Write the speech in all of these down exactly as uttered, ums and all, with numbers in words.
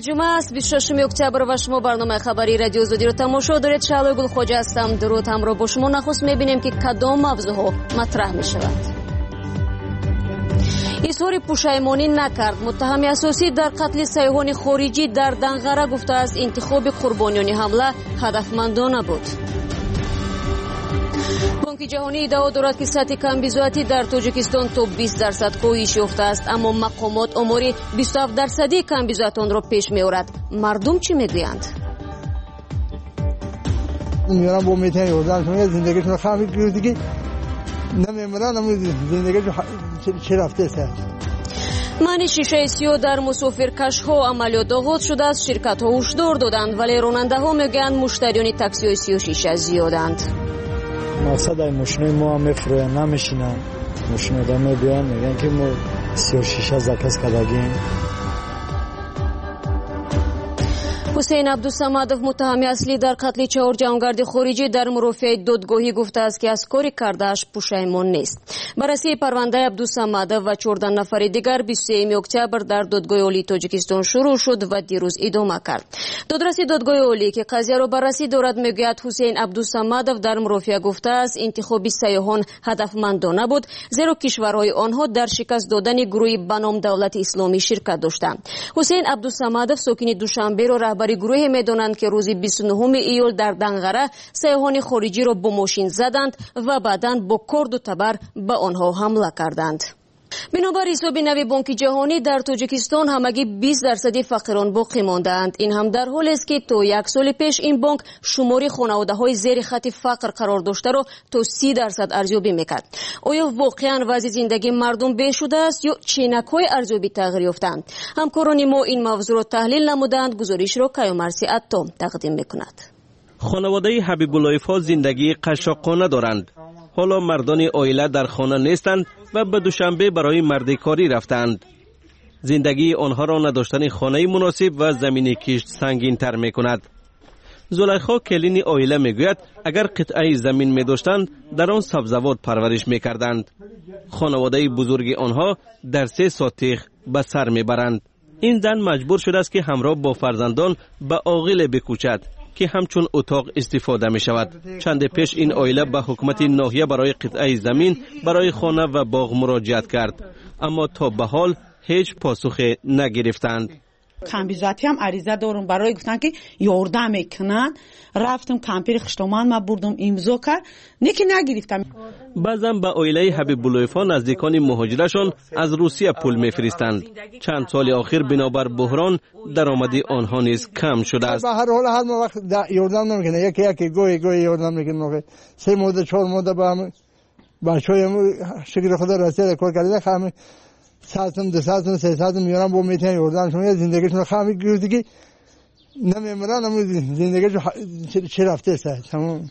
جمعه است بیست و ششم اکتبر و شما برنامه خبری رادیو زودی رو تماشا دارید. شعله گل خواجه هستم. درود همراه با شما. نخست می‌بینیم که کدام موضوعها مطرح می‌شود. اظهار پشیمانی نکرد. متهم اساسی در قتل سیاحان خارجی در دنغره گفته است انتخاب قربانیان حمله هدفمندانه بود. بانک جهانی ادعا دارد که سطح کمبیزاتی در تاجیکستان تا بیست درصد کاهش یافته است، اما مقامات آماری بیست و هفت درصدی کمبیزات آن را پیش می‌آورد. مردم چی میگویند؟ میارن با میتن یوردن زندگیشون خامی گردگی نمیمرن، اما زندگیشون چه رفته است. معنی شیشه سیاه در مسافرکش ها عملیات آغاز شده است. شرکت ها هشدار دادند ولی راننده ها میگویند مشتریان تاکسی های سیاه شیشه زیادند. مقصد های ماشین ما میفروین نمیشینن، ماشین ها میبیان میگن که ما سیاه شیشه زکس کدگیم. حسین عبدالصمدов متهم اصلی در قتل چهار جوانگرد خارجی در مرافعه دادگاهی گفته است که از کاری کرده‌اش پشیمان نیست. بررسی پرونده عبدالصمدov و چهارده نفر دیگر بیست و سوم اکتبر در دادگاه عالی تاجیکستان شروع شد و دیروز ادامه کرد. دادرس دادگاه عالی که قضیه را بررسی دارد میگوید حسین عبدالصمدov در مرافعه گفته است انتخاب سیاحان هدفمندانه بود، زیرا کشورهای آنها در شکست دادن گروهی به نام دولت اسلامی شرکت داشتند. حسین عبدالصمدov ساکن دوشنبه را رهبری گروهی میدانند که روز بیست و نهم ایول در دنغره سیاحان خارجی را با ماشین زدند و بعداً با کرد و تبر به آنها حمله کردند. بنابر حساب نوی بانک جهانی در تاجیکستان همگی بیست درصد فقیران باقی ماندند. این هم در حالی است که تا یک سال پیش این بانک شماری خانواده‌های زیر خط فقر قرار داشته را تا سی درصد ارزیابی میکرد. آیا واقعاً وضع زندگی مردم بهتر شده است یا چینک‌های ارزیابی تغییر یافتند؟ همکاران ما این موضوع را تحلیل نمودند. گزارش را کیامرسی عطا تقدیم میکند. خانواده حبیب الله‌فا زندگی قشاقانه دارند. حالا مردان عائله در خانه نیستند و به دوشنبه برای مردکاری رفتند. زندگی آنها را نداشتن خانه مناسب و زمین کشت سنگین تر می کند. زلیخا کلین عائله می گوید اگر قطعه زمین می داشتند در آن سبزوات پرورش می کردند. خانواده بزرگ آنها در سه ساتیخ به سر می برند. این زن مجبور شده است که همراه با فرزندان به عاقل بکوچد که همچون اتاق استفاده می شود. چند پیش این عائله به حکومت ناحیه برای قطعه زمین برای خانه و باغ مراجعت کرد، اما تا به حال هیچ پاسخ نگرفتند. کمبیزاتی هم عریضه دارم برای گفتن که یاردم میکنن. رفتم کمپیر خشتمان ما بردم امضا کرد نکی نگرفتم. بعضم به عائله حبیب الله‌فا نزدیکان مهاجرشان از روسیه پول میفرستند. چند سال آخر بنابر بحران درآمدی آنها نیز کم شده است. به هر حال هر وقت یاردم نمیکنه، یکی یکی گوی گوی یاردم میکنه. سه مدت چهار مدت با هم بچه‌ها شکر خدا رسید کار کردن خام ساعتم دو ساعتم سه ساعتم میارن با میتن یاردم شما زندگیشون خامی گردگی نمیمرن، اما زندگیشون چه رفته است. تمام.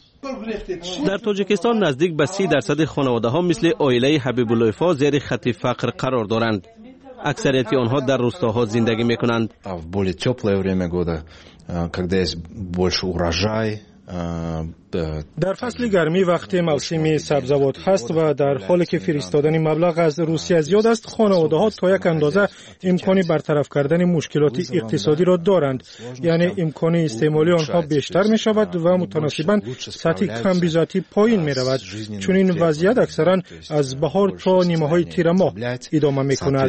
در تاجیکستان نزدیک به سی درصد خانواده ها مثل عائله حبیب الله‌فا زیر خط فقر قرار دارند. اکثریت آنها در روستاها زندگی میکنند. В более теплое время года, когда есть больше урожай, در فصل گرمی وقتی موسم سبزوات هست و در حالی که فرستادن مبلغ از روسیه زیاد است، خانواده ها تا یک اندازه امکانی برطرف کردن مشکلات اقتصادی را دارند، یعنی امکان استعمالی آنها بیشتر می شود و متناسباً سطح کمبیزاتی پایین می رود، چون این وضعیت اکثرا از بهار تا نیمه های تیر ماه ادامه می کند.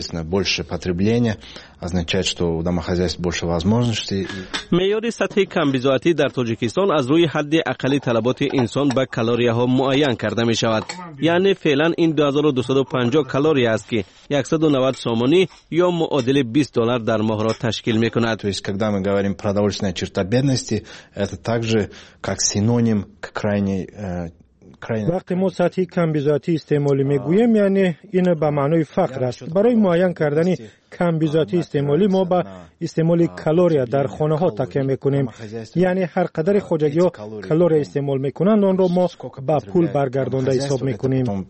معیار سطح کمبیزاتی در تاجیکستان از روی حد اقلی طلبات انسان به کالری ها معین کرده می شود. یعنی فعلا این دو هزار و دویست و پنجاه کالری است که صد و نود سومانی یا معادل بیست دلار در ماه را تشکیل می کند. То есть когда мы говорим продовольственная черта бедности, это также как синоним к крайней وقتی ما سطح کمبیزاتی استعمالی میگوییم یعنی این به معنای فقر است. برای معین کردن کمبیزاتی استعمالی ما به استعمال کالری در خانه ها تکیه میکنیم، یعنی هر قدر خواجگی ها کالری استعمال میکنند آن را ما به پول برگردانده حساب میکنیم.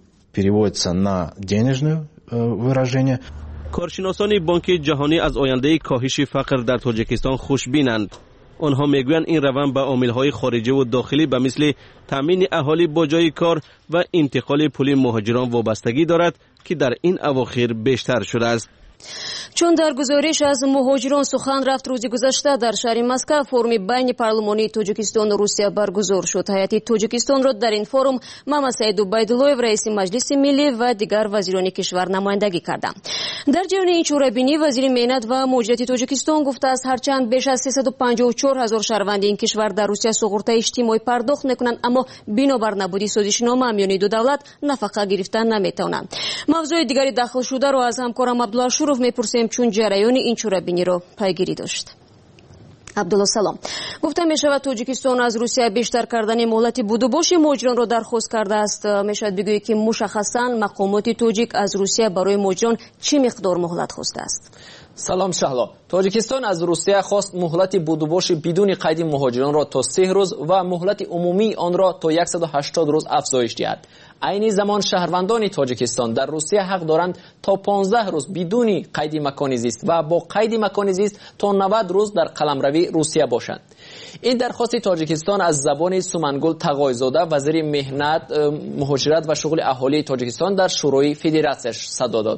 کارشناسان بانک جهانی از آینده کاهش فقر در تاجیکستان خوشبینند. آنها میگویند این روند به عامل‌های خارجی و داخلی به مثل تامین اهالی با جای کار و انتقال پول مهاجران وابستگی دارد که در این اواخر بیشتر شده است. چون در گزارش از مهاجران سخن رفت، روز گذشته در شهر مسکو فورومی بین پارلمانی تاجیکستان و روسیه برگزار شد. هیئت تاجیکستان را در این فوروم محمد سعید عبیداللهیو رئیس مجلس ملی و دیگر وزیران کشور نمایندگی کردند. در جریان این شورابینی وزیر مهنت و مهاجرت تاجیکستان گفته است هرچند بیش از سیصد و پنجاه و چهار هزار شهروند این کشور در روسیه سقوط اجتماعی پرداخت میکنند، اما بنابر نبودی سازشنامه میان دو دولت نفقه گرفتن نمیتوانند. موضوع دیگری داخل شده را از همکارم عبدالله شروف میپرسیم چون جریان این شورابینی را پیگیری داشت. عبدالله سلام. گفته می شود تاجیکستان از روسیه بیشتر کردن مهلت بودوباش مهاجران را درخواست کرده است. می شود بگویی که مشخصا مقامات تاجیک از روسیه برای مهاجران چه مقدار مهلت خواسته است؟ سلام شهلا. تاجیکستان از روسیه خواست مهلت بودوباش بدون قید مهاجران را تا سه روز و مهلت عمومی آن را تا صد و هشتاد روز افزایش دهد. عین زمان شهروندان تاجیکستان در روسیه حق دارند تا پانزده روز بدون قید مکان زیست و با قید مکان زیست تا نود روز در قلمروی روسیه باشند. این درخواست تاجیکستان از زبان سومنگل تقایزاده وزیر مهنت، مهاجرت و شغل اهالی تاجیکستان در شورای فدراسیش صدا داد.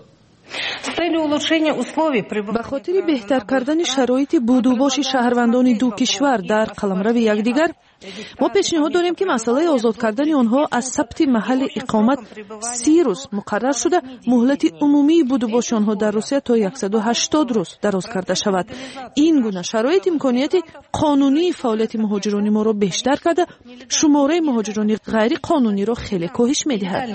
به خاطر بهتر کردن شرایط بودوباش شهروندان دو کشور در قلمرو یکدیگر، ما پیشنهاد داریم که مسئله آزاد کردن آنها از ثبت محل اقامت سی روز مقرر شده، مهلت عمومی بودوباش آنها در روسیه تا صد و هشتاد روز دراز کرده شود. این گونه شرایط امکانیت قانونی فعالیت مهاجران ما را بیشتر کرده، شماره مهاجران غیر قانونی را خیلی کاهش می‌دهد.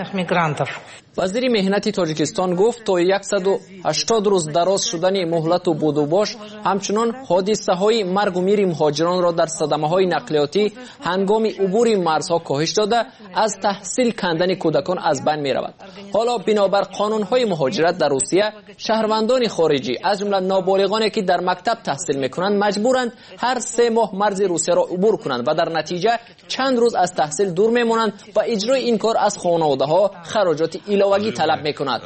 وزیر مهنت تاجیکستان گفت تا صد و هشتاد روز دراز شدن مهلت و بودوباش همچنان حادثه های مرگ و میر مهاجران را در صدمه های نقلیاتی هنگام عبور مرزها کاهش داده، از تحصیل کندن کودکان از بین می رود. حالا بنابر قانون های مهاجرت در روسیه، شهروندان خارجی از جمله نابالغانی که در مکتب تحصیل می کنند مجبورند هر سه ماه مرز روسیه را عبور کنند و در نتیجه چند روز از تحصیل دور می مانند و اجرای این کار از خانواده ها خراجات علاوه‌ای طلب می کند.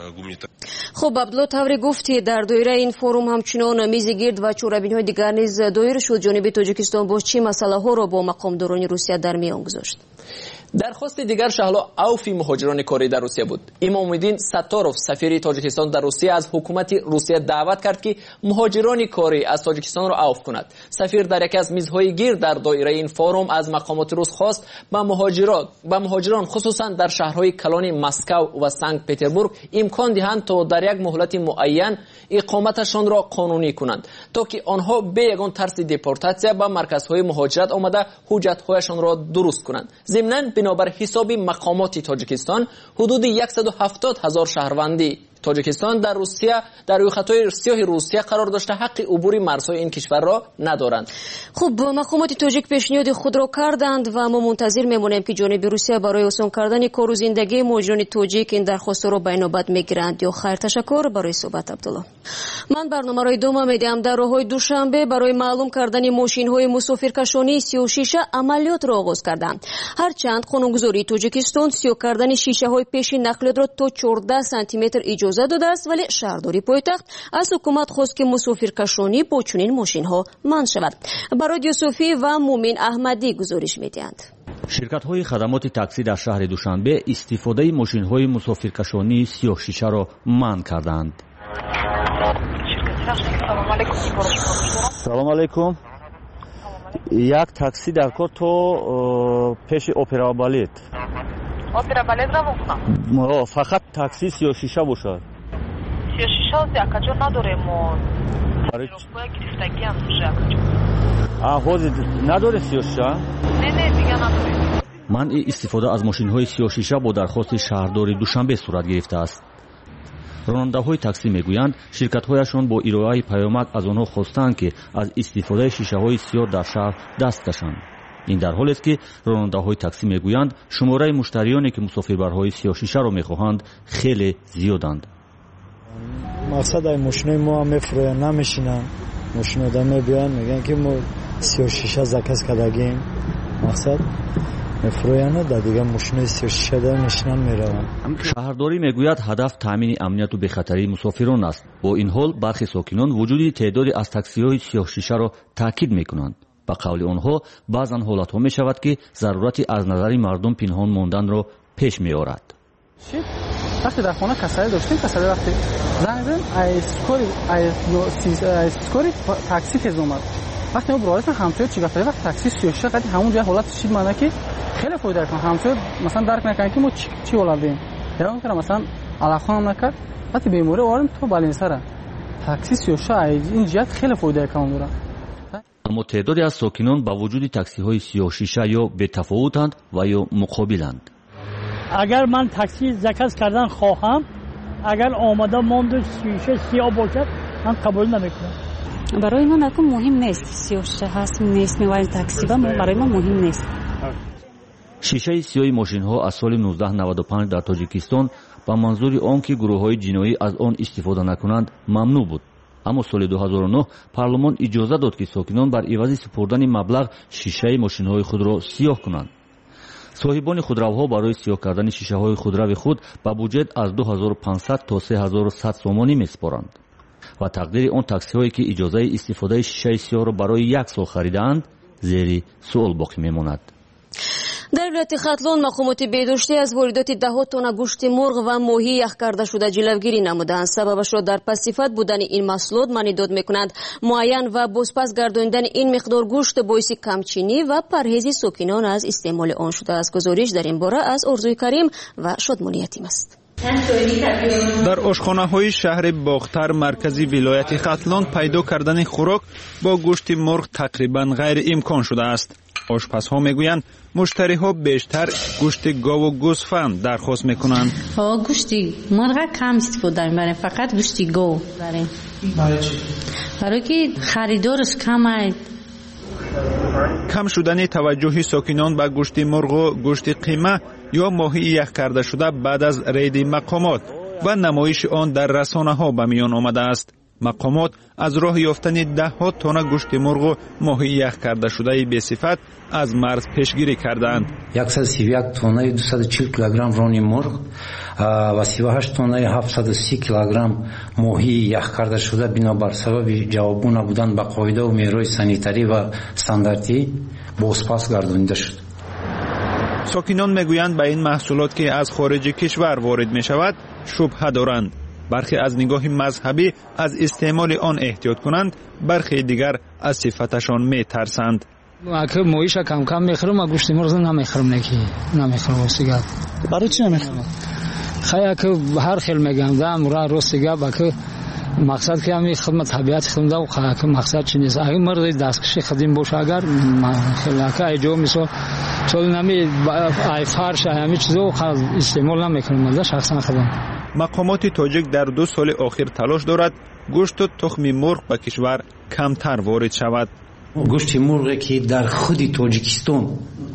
خب عبدالله، طوری گفتی در دایره این فوروم همچنان میز گرد و چورابین‌های دیگر نیز دایر شد. جانب تاجیکستان با چه مسئله ها را با مقامداران روسیه در میان گذاشت؟ درخواست دیگر شهلا عفو مهاجران کاری در روسیه بود. امام‌الدین ستاروف سفیر تاجیکستان در روسیه از حکومت روسیه دعوت کرد که مهاجران کاری از تاجیکستان را عفو کند. سفیر در یکی از میزهای گرد در دایره این فوروم از مقامات روس خواست با مهاجران با مهاجران خصوصا در شهرهای کلان مسکو و سنت پتربورگ امکان دهند تا در یک مهلت معین اقامتشان را قانونی کنند تا که آنها به یگان ترس دیپورتاسیا به مرکزهای مهاجرت آمده حجت‌هایشان را درست کنند. ضمناً بنابر حساب مقامات تاجیکستان حدود صد و هفتاد هزار شهروندی تاجیکستان در روسیه در روی خطای سیاه روسیه قرار داشته حق عبور مرزهای این کشور را ندارند. خب مقامات تاجیک پیشنهاد خود را کردند و ما منتظر میمونیم که جانب روسیه برای آسان کردن کار و زندگی مهاجران تاجیک این درخواست را به نوبت میگیرند یا خیر. تشکر برای صحبت عبدالله. من برنامه را ادامه میدم. در راههای دوشنبه برای معلوم کردن ماشین های مسافرکشانی سی و شش عملیات را آغاز کردند. هرچند قانونگذاری تاجیکستان سیاه کردن شیشه های پیشین نقلیات را تا چهارده سانتی متر اجازه داده است، ولی شهرداری پایتخت از حکومت خواست که مسافرکشانی با چنین ماشین ها منع شود. برای یوسفی و مومن احمدی گزارش میدهند. شرکت‌های خدمات تاکسی در شهر دوشنبه استفاده ماشین‌های مسافرکشانی سی و شش را منع کردند. سلام علیکم. یک تاکسی در کار تو پیش اپرا بالت. اپرا بالت را بکنم. فقط تاکسی سی و شش باشد. سی و شش از یکجا نداریم. برای باید گرفتگی هم میشه. آه حوزی نداره سی و شش؟ نه نه دیگه نداریم. منع استفاده از ماشین‌های سی و شش با درخواست شهرداری دوشنبه صورت گرفته است. راننده‌های تاکسی میگویند شرکت‌هایشان با ارائه پیامک از آنها خواستند که از استفاده شیشه‌های سیاه در شهر دست کشند. این در حالی است که راننده‌های تاکسی میگویند شماره مشتریانی که مسافربرهای سی و شش را می‌خواهند خیلی زیادند. مقصد این ماشینای ما هم میفرویند، نمیشینن. ماشین آدم میبیان میگن که ما سی و شش زکس کردگیم. مقصد میفرویند در دیگه ماشین سی و شش در میشینن میروند. شهرداری میگوید هدف تامین امنیت و بخطری مسافران است. با این حال برخی ساکنان وجود تعدادی از تاکسی‌های سی و شش را تاکید میکنند. به قول آنها بعضا حالت‌ها میشود که ضرورتی از نظر مردم پنهان ماندن را پیش میآورد. وقتی در خانه کسری داشتیم کسری وقتی زنگ زدیم اسکوری اسکوری تاکسی تیز اومد وقتی ما برایتن همسایه چی گفت وقت تاکسی سیوشه قدی همون جای حالت چی معنی که خیلی فایده کنه همسایه مثلا درک نکنه که ما چی چی ولادیم یا مثلا مثلا علاقه هم نکرد وقتی بیماری آوریم تو بالین سره تاکسی سیوشه این جهت خیلی فایده کنه داره. اما تعدادی از ساکنان با وجود تاکسی های سیاه شیشه یا به تفاوتند و یا مقابلند. اگر من تاکسی زکات کردن خواهم اگر آماده ماند شیشه سیاه باشد من قبول نمیکنم. برای ما نکن مهم نیست سیاه شیشه هست نیست میواریم تاکسی با برای ما مهم نیست. شیشه سیاه ماشین ها از سال نوزده نود و پنج در تاجیکستان با منظور آنکه گروه های جنایی از آن استفاده نکنند ممنوع بود. اما سال دو هزار و نه پارلمان اجازه داد که ساکنان بر عوض سپردن مبلغ شیشه ماشین های خود را سیاه کنند. صاحبان خودروها برای سیاه کردن شیشه های خودرو خود با بودجه از دو هزار و پانصد تا سه هزار و صد سومانی میسپارند و تقدیر آن تاکسی هایی که اجازه استفاده شیشه سیاه را برای یک سال خریدند زیر سوال باقی میماند. در ولایت ختلون مقامات بهداشتی از واردات ده تن گوشت مرغ و ماهی یخ کرده شده جلوگیری نمودند. سببش را در پس‌صفت بودن این محصولات معنی میکنند. معین و بازپس گرداندن این مقدار گوشت باعث کمچینی و پرهیز ساکنان از استعمال آن شده است. گزارش در این باره از آرزوی کریم و شادمانی یتیم است. در آشخانه‌های شهر باختر مرکزی ولایت ختلون پیدا کردن خوراک با گوشت مرغ تقریبا غیر امکان شده است. آشپزها میگویند مشتری‌ها بیشتر گوشت گاو و گوسفند درخواست میکنند. ها گوشت مرغ کم استفاده می‌کنیم فقط گوشت گاو داریم. برای چی؟ برای که خریدارش کمه. کم شدن توجه ساکنان به گوشت مرغ و گوشت قیمه یا ماهی یخ کرده شده بعد از رید مقامات و نمایش آن در رسانه‌ها به میان آمده است. مقامات از راه یافتن ده ها تن گوشت مرغ و ماهی یخ کرده شده به صفت از مرز پیشگیری کردند. صد و سی و یک تن دویست و چهل کیلوگرم رانی مرغ و سی و هشت تن هفتصد و سی کیلوگرم ماهی یخ کرده شده بنابر سبب جوابگو نبودن به قاعده و معیارهای سانیتری و استانداردی بازپس گردانیده شد. ساکنان میگویند به این محصولات که از خارج کشور وارد می شود شبهه دارند. برخی از نگاه مذهبی از استعمال آن احتیاط کنند، برخی دیگر از صفتشان می ترسند. اگه مویش کم کم میخورم و گوشت مرغ نمیخورم نکی نمیخورم واسیگا. برای چی نمیخورم؟ خیلی که هر خیل میگم دام را روسیگا باکه مقصد که همی خدمت طبیعت خدمت و خیلی که مقصد چی نیست. اگه مرد دستکشی خدیم باشه اگر خیلی که ایجا میسو چون نمی ای فرش همی چیزو خیلی استعمال نمیکنم از شخصا خدم. مقامات تاجیک در دو سال آخر تلاش دارد گوشت و تخم مرغ به کشور کمتر وارد شود. گوشت مرغ که در خود تاجیکستان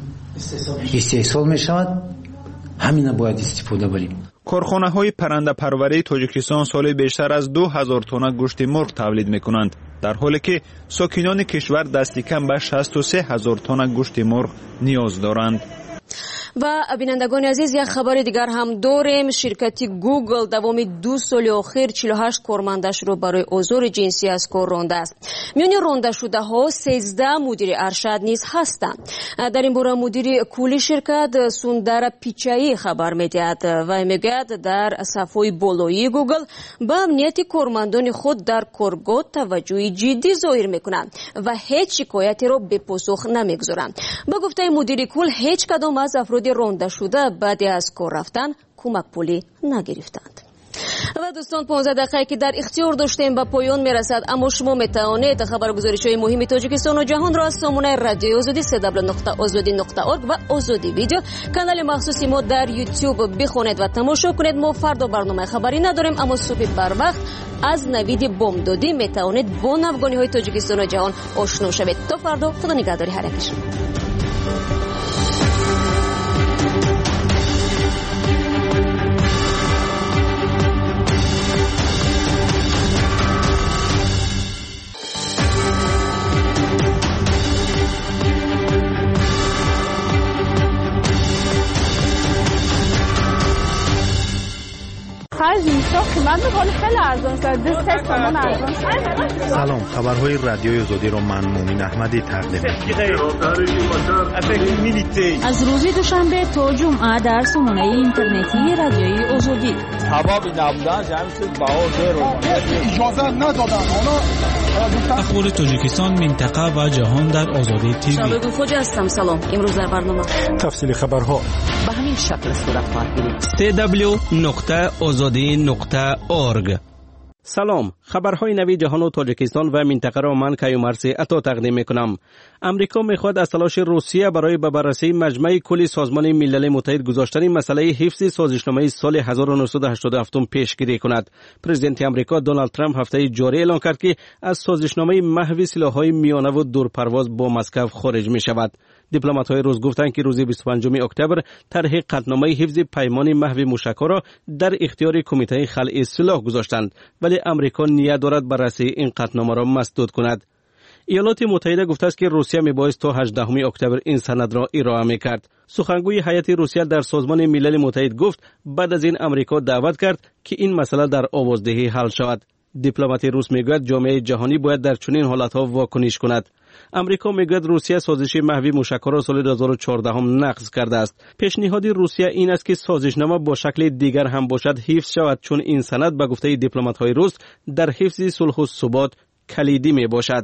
استحصال می شود همین باید استفاده بریم. کارخانه های پرنده پروری تاجیکستان سال بیشتر از دو هزار تن گوشت مرغ تولید می کنند، در حالی که ساکنان کشور دستی کم به شصت و سه هزار تن گوشت مرغ نیاز دارند. و بینندگان عزیز یک خبر دیگر هم داریم. شرکت گوگل دوام دو سال آخر چهل و هشت کارمندش رو برای آزار جنسی از کار رانده است. میان رانده شده ها سیزده مدیر ارشد نیز هستند. در این باره مدیر کلی شرکت سوندر پیچایی خبر میدهد و میگوید در صفحه بالایی گوگل به امنیت کارمندان خود در کارگاه توجه جدی ظاهر میکنند و هیچ شکایتی را به پاسخ نمیگذارند. با گفته مدیر کل هیچ کدام از افراد رانده شده بعد از کار رفتن کمک پولی نگرفتند. و دوستان پانزده دقیقه که در اختیار داشتیم به پایان میرسد، اما شما میتوانید خبرگزاری‌های مهم تاجیکستان و جهان را از سامانه رادیوی آزادی سه دبلیو نقطه آزادی نقطه اورگ و آزادی ویدیو کانال مخصوصی ما در یوتیوب بخونید و تماشا کنید. ما فردا برنامه خبری نداریم، اما صبح بر وقت از نوید بمدادی میتوانید با نوگانی‌های تاجیکستان و جهان آشنا شوید. تا فردا، خدا نگهداری هر یک شما. سلام، خبرهای رادیوی آزادی را من مومن احمدی تقدیم می‌کنم. از روز دوشنبه تا جمعه در سامانه اینترنتی رادیوی آزادی خارجی. اجازه ندادن اخبار تاجیکستان، منطقه و جهان در آزادی تیوی. شباب خوش هستم. سلام. امروز در برنامه تفصیل خبرها به همین شکل صورت خواهد گرفت. دبلیو دبلیو دبلیو نقطه آزادی نقطه اورگ. سلام، خبرهای نوی جهان و تاجیکستان و منطقه را من کیومرثی عطا تقدیم میکنم. امریکا میخواد از تلاش روسیه برای به بررسی مجمع کلی سازمان ملل متحد گذاشتن مسئله حفظ سازشنامه سال هزار و نهصد و هشتاد و هفت پیشگیری کند. پرزیدنت امریکا دونالد ترامپ هفته جاری اعلان کرد که از سازشنامه محو سلاح‌های میانه و دورپرواز با مسکو خارج می شود. دیپلمات‌های روس گفتند که روز بیست و پنجم اکتبر طرح قطعنامه حفظ پیمان محو موشک‌ها را در اختیار کمیته خلع سلاح گذاشتند، ولی امریکا نیت دارد بررسی این قطعنامه را مسدود کند. ایالات متحده گفته است که روسیه میبایست تا هجدهم اکتبر این سند را ارائه میکرد. سخنگوی هیئت روسیه در سازمان ملل متحد گفت بعد از این امریکا دعوت کرد که این مسئله در آوازدهی حل شود. دیپلمات روس میگوید جامعه جهانی باید در چنین حالتها واکنش کند. امریکا میگوید روسیه سازش محو موشک‌ها را سال دو هزار و چهارده هم نقض کرده است. پیشنهاد روسیه این است که سازشنامه با شکل دیگر هم باشد حفظ شود، چون این سند به گفته دیپلمات‌های روس در حفظ صلح و ثبات کلیدی می باشد.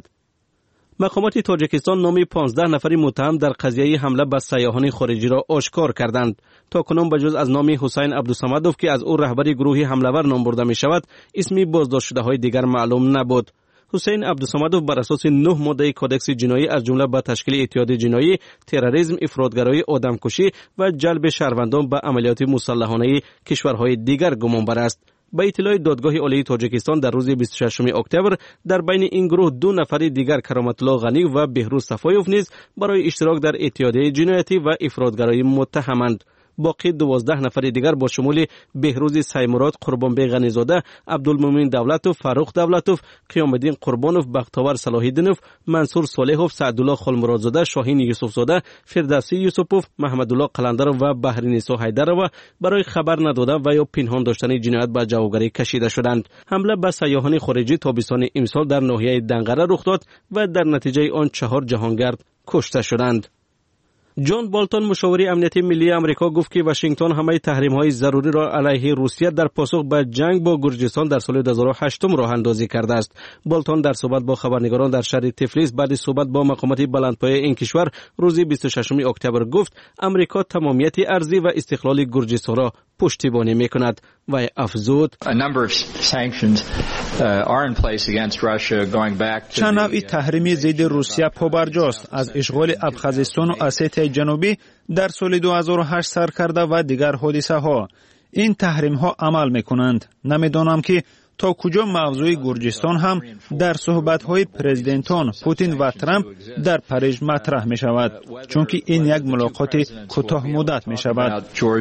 مقامات تاجیکستان نام پانزده نفر متهم در قضیه حمله به سیاحان خارجی را آشکار کردند. تا کنون بجز از نام حسین عبدالصمدوف که از او رهبر گروه حمله‌ور نام برده می شود، اسمی بازداشت شده‌های دیگر معلوم نبود. حسین عبدالصمدوف بر اساس نه ماده کودکس جنایی از جمله به تشکیل اتحاد جنایی، تروریسم، افراطگرایی، آدمکشی و جلب شهروندان به عملیات مسلحانه کشورهای دیگر گمانبر است. به اطلاع دادگاه عالی تاجیکستان در روز بیست و ششم اکتبر در بین این گروه دو نفر دیگر کرامت الله غنی و بهروز صفایوف نیز برای اشتراک در اتحادیه جنایتی و افراطگرایی متهمند. باقی دوازده نفر دیگر با شمول بهروز سیمراد، قربانبی غنیزاده، عبدالمومن دولتوف، فاروق دولتوف، قیام الدین قربانوف، بختاور صلاح الدینوف، منصور صالحوف، سعدالله خالمرادزاده، شاهین یوسفزاده، فردوسی یوسفوف، محمدالله قلندر و بحرینسا حیدرова برای خبر ندادن و یا پنهان داشتن جنایت به جوابگری کشیده شدند. حمله به سیاحان خارجی تابستان امسال در ناحیه دنقره رخ داد و در نتیجه آن چهار جهانگرد کشته شدند. جان بالتون مشاور امنیتی ملی امریکا گفت که واشنگتن همه تحریم‌های ضروری را علیه روسیه در پاسخ به جنگ با گرجستان در سال دو هزار و هشت راه اندازی کرده است. بالتون در صحبت با خبرنگاران در شهر تفلیس بعد از صحبت با مقامات بلندپایه این کشور روز بیست و ششم اکتبر گفت امریکا تمامیت ارضی و استقلال گرجستان را پشتیبانی می‌کند و افزود چند نوع تحریمی ضد روسیه پابرجاست، از اشغال ابخازستان و اسیته جنوبی در سال دو هزار و هشت سر کرده و دیگر حادثه ها. این تحریم ها عمل میکنند. نمیدانم که تا کجا موضوع گرجستان هم در صحبت های پرزیدنتان پوتین و ترامپ در پاریس مطرح می شود، چون که این یک ملاقات کوتاه مدت می شود.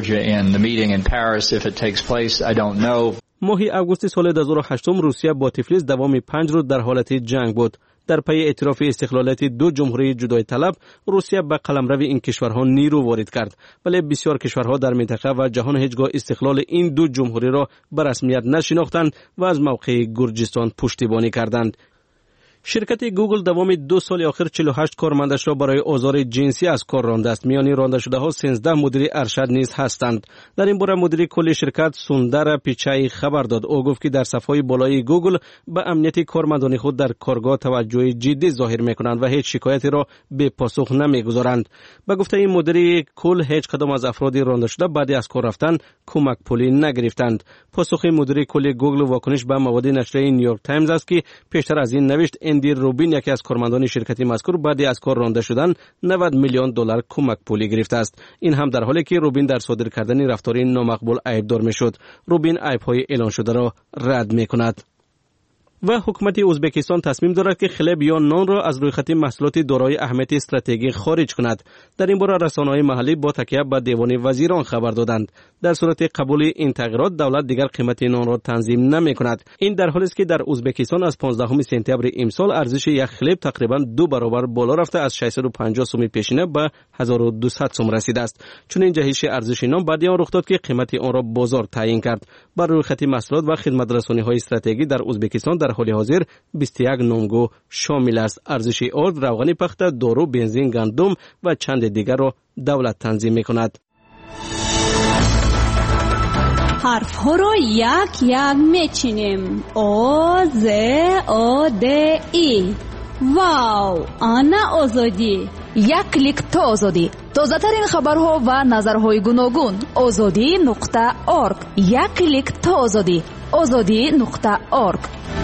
ماه آگوست سال دو هزار و هشت روسیه با تفلیس دوام پنج روز در حالت جنگ بود. در پی اعتراف استقلالیت دو جمهوری جدای طلب، روسیه به قلمرو این کشورها نیرو وارد کرد، ولی بسیار کشورها در منطقه و جهان هیچگاه استقلال این دو جمهوری را به رسمیت نشناختند و از موقع گرجستان پشتیبانی کردند. شرکت گوگل دوام دو سال آخر چهل و هشت کارمندش را برای آزار جنسی از کار رانده است. میان رانده شده ها سیزده مدیر ارشد نیز هستند. در این باره مدیر کل شرکت سوندر پیچای خبر داد. او گفت که در صفحه بالای گوگل به امنیت کارمندان خود در کارگاه توجه جدی ظاهر میکنند و هیچ شکایتی را به پاسخ نمیگذارند. به گفته این مدیر کل هیچ کدام از افراد رانده شده بعد از کار رفتن کمک پولی نگرفتند. پاسخ مدیر کل گوگل واکنش به مواد نشریه نیویورک تایمز است که پیشتر از این نوشت اندی روبین یکی از کارمندان شرکت مذکور بعد از کار رانده شدن نود میلیون دلار کمک پولی گرفته است. این هم در حالی که روبین در صادر کردن رفتاری نامقبول عیبدار میشد. روبین عیب‌های اعلان شده را رد میکند. و حکومت ازبکستان تصمیم دارد که خلب یا نان را از روی خط محصولات دارای اهمیت استراتژیک خارج کند. در این باره رسانه‌های محلی با تکیه به دیوان وزیران خبر دادند. در صورت قبول این تغییرات دولت دیگر قیمت نان را تنظیم نمی‌کند. این در حالی است که در ازبکستان از پانزدهم سپتامبر امسال ارزش یک خلب تقریباً دو برابر بالا رفته از ششصد و پنجاه سوم پیشینه به هزار و دویست سوم رسیده است. چون این جهش ارزش نان بعد آن رخ داد که قیمت آن را بازار تعیین کرد. بر روی خط محصولات و خدمات رسانی‌های استراتژیکی در ازبکستان در حال حاضر بیست و یک نامگو شامل است. ارزش آرد، روغن پخته، دارو، بنزین، گندم و چند دیگر را دولت تنظیم می‌کند. حرف ها رو یک یک میچینیم. او ز او د ای. واو، آنا آزادی. یک کلیک تا آزادی. تازه ترین خبرها و نظرهای گوناگون. آزادی نقطه اورگ. یک کلیک تا آزادی. آزادی نقطه اورگ.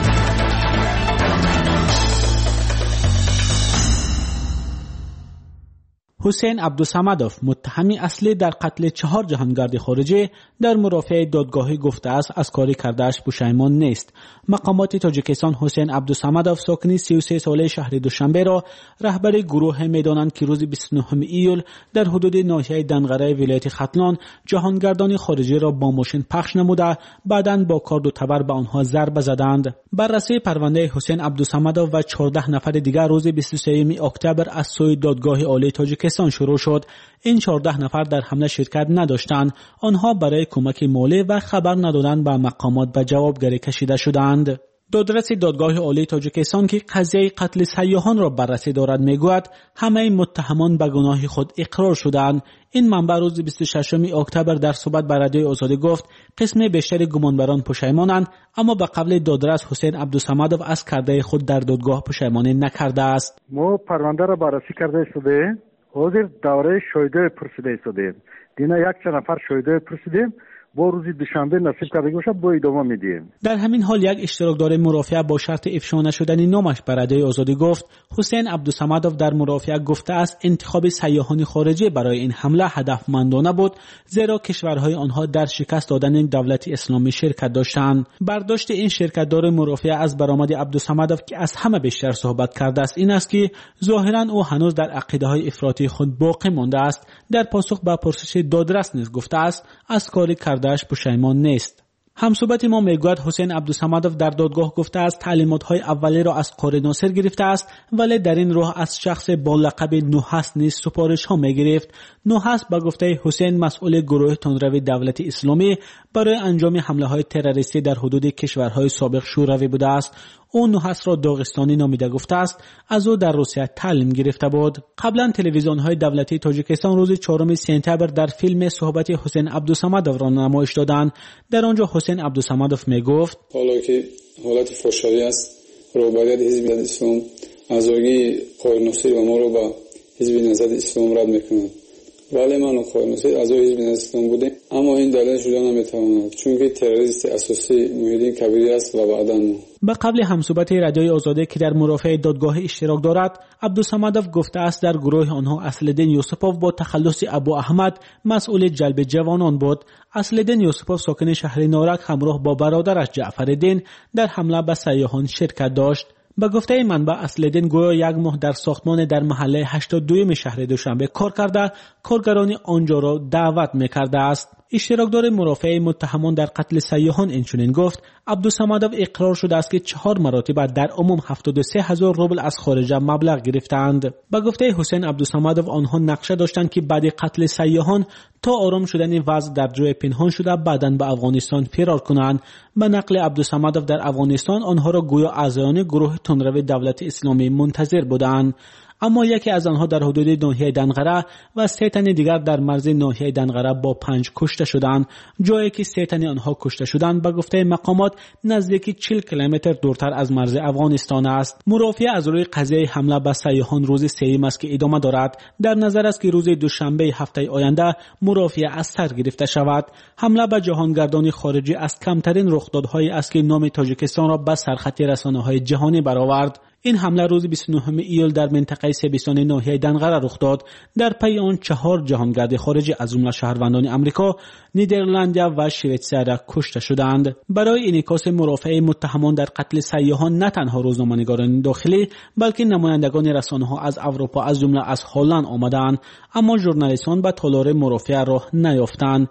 حسین عبدالصمدوف متهمی اصلی در قتل چهار جهانگرد خارجی در مرافعه دادگاهی گفته است از کاری کرده‌اش پشیمان نیست. مقامات تاجیکستان حسین عبدالصمدوف ساکن سی و سه ساله شهر دوشنبه را رهبر گروه می‌دانند که روز بیست و نهم ایول در حدود ناحیه دنغره ولایت ختلان جهانگردان خارجی را با ماشین پخش نموده بعداً با کارد و تبر به آنها ضربه زدند. بررسی پرونده حسین عبدالصمدوف و چهارده نفر دیگر روز بیست و سوم اکتبر از سوی دادگاه عالی تاجیکستان شروع شد. این چهارده نفر در حمله شرکت نداشتند. آنها برای کمک مالی و خبر ندادن به مقامات به جوابگری کشیده شدند. دادرس دادگاه عالی تاجیکستان که قضیه قتل سیاحان را بررسی دارد میگوید همه متهمان به گناه خود اقرار شدند. این منبع روز بیست و ششم اکتبر در صحبت با رادیوی آزادی گفت قسم بیشتر گمانبران پشیمانند، اما به قبل دادرس حسین عبدالصمدوف از کرده خود در دادگاه پشیمانی نکرده است. ما پرونده را بررسی کرده شده. حاضر دوره شایده پرسیده شدیم. دینا یک چند نفر شایده پرسیدیم. با روز دوشنبه نصیب کرده باشه با ادامه میدیم. در همین حال یک اشتراکدار مرافعه با شرط افشا نشدن نامش به رادیوی آزادی گفت حسین عبدالصمدوف در مرافعه گفته است انتخاب سیاحان خارجی برای این حمله هدفمندانه بود، زیرا کشورهای آنها در شکست دادن دولت اسلامی شرکت داشتند. برداشت این شرکتدار مرافعه از برآمد عبدالصمدوف که از همه بیشتر صحبت کرده است این است که ظاهرا او هنوز در عقیده‌های افراطی خود باقی مانده است. در پاسخ به پرسش دادرس نیز گفته است از کاری کرده‌اش پشیمان نیست. همصحبت ما میگوید حسین عبدالصمدوف در دادگاه گفته است تعلیمات‌های اولیه را از قاری ناصر گرفته است، ولی در این راه از شخص با لقب نوحس نیز سفارش‌ها می‌گرفت. نوحس با گفته حسین مسئول گروه تندروی دولت اسلامی برای انجام حمله‌های تروریستی در حدود کشورهای سابق شوروی بوده است. او نوحس را داغستانی نامیده گفته است از او در روسیه تعلیم گرفته بود. قبلا تلویزیون‌های دولتی تاجیکستان روز چهارم سپتامبر در فیلم صحبت حسین عبدالصمدوف را نمایش دادند. در آنجا حسین عبدالصمدوف میگفت حالا که حالت فشاری است رهبریت حزب اسلام اعضای قاری ناصر و ما را به حزب نهضت اسلام رد می‌کنند. ولی من و قاری ناصر اعضای حزب نهضت اسلام بودیم، اما این دلیل شده نمی‌تواند، چون که تروریست اساسی محیدین کبیری است و بعداً به قبل همصحبت رادیوی آزادی که در مرافعه دادگاه اشتراک دارد، عبدالصمدوف گفته است در گروه آنها اصلدین یوسفوف با تخلص ابو احمد مسئول جلب جوانان بود. اصلدین یوسفوف ساکن شهر نارک همراه با برادرش جعفرالدین در حمله به سیاحان شرکت داشت. به گفته منبع اصلدین گویا یک ماه در ساختمان در محله هشتاد و دو شهر دوشنبه کار کرده کارگران آنجا را دعوت می‌کرده است. اشتراکدار مرافعه متهمان در قتل سیاحان اینچنین گفت عبدالصمدوف اقرار شده است که چهار مرتبه در عموم هفتاد و سه هزار روبل از خارج مبلغ گرفتند. به گفته حسین عبدالصمدوف آنها نقشه داشتند که بعد قتل سیاحان تا آرام شدن وضع در جای پنهان شده بعداً به افغانستان فرار کنند. به نقل عبدالصمدوف در افغانستان آنها را گویا اعضایان گروه تندروی دولت اسلامی منتظر بودند، اما یکی از آنها در حدود ناحیه دنغره و سه تن دیگر در مرز ناحیه دنغره با پنج کشته شدند. جایی که سه تن آنها کشته شدند به گفته مقامات نزدیک چهل کیلومتر دورتر از مرز افغانستان است. مرافعه از روی قضیه حمله به سیاحان روز سوم است که ادامه دارد. در نظر است که روز دوشنبه هفته آینده مرافعه از سر گرفته شود. حمله به جهانگردان خارجی از کمترین رخدادهایی است که نام تاجیکستان را به سرخط رسانه‌های جهانی برآورد. این حمله روز بیست و نهم ایول در منطقه سیبستان ناحیه دنغره رخ داد. در پی آن چهار جهانگرد خارجی از جمله شهروندان آمریکا، نیدرلند و شویتزر کشته شدند. برای انعکاس مرافعه متهمان در قتل سیاحان نه تنها روزنامه‌نگاران داخلی بلکه نمایندگان رسانه‌ها از اروپا از جمله از هلند آمدند، اما ژورنالیستان به تالار مرافعه راه نیافتند.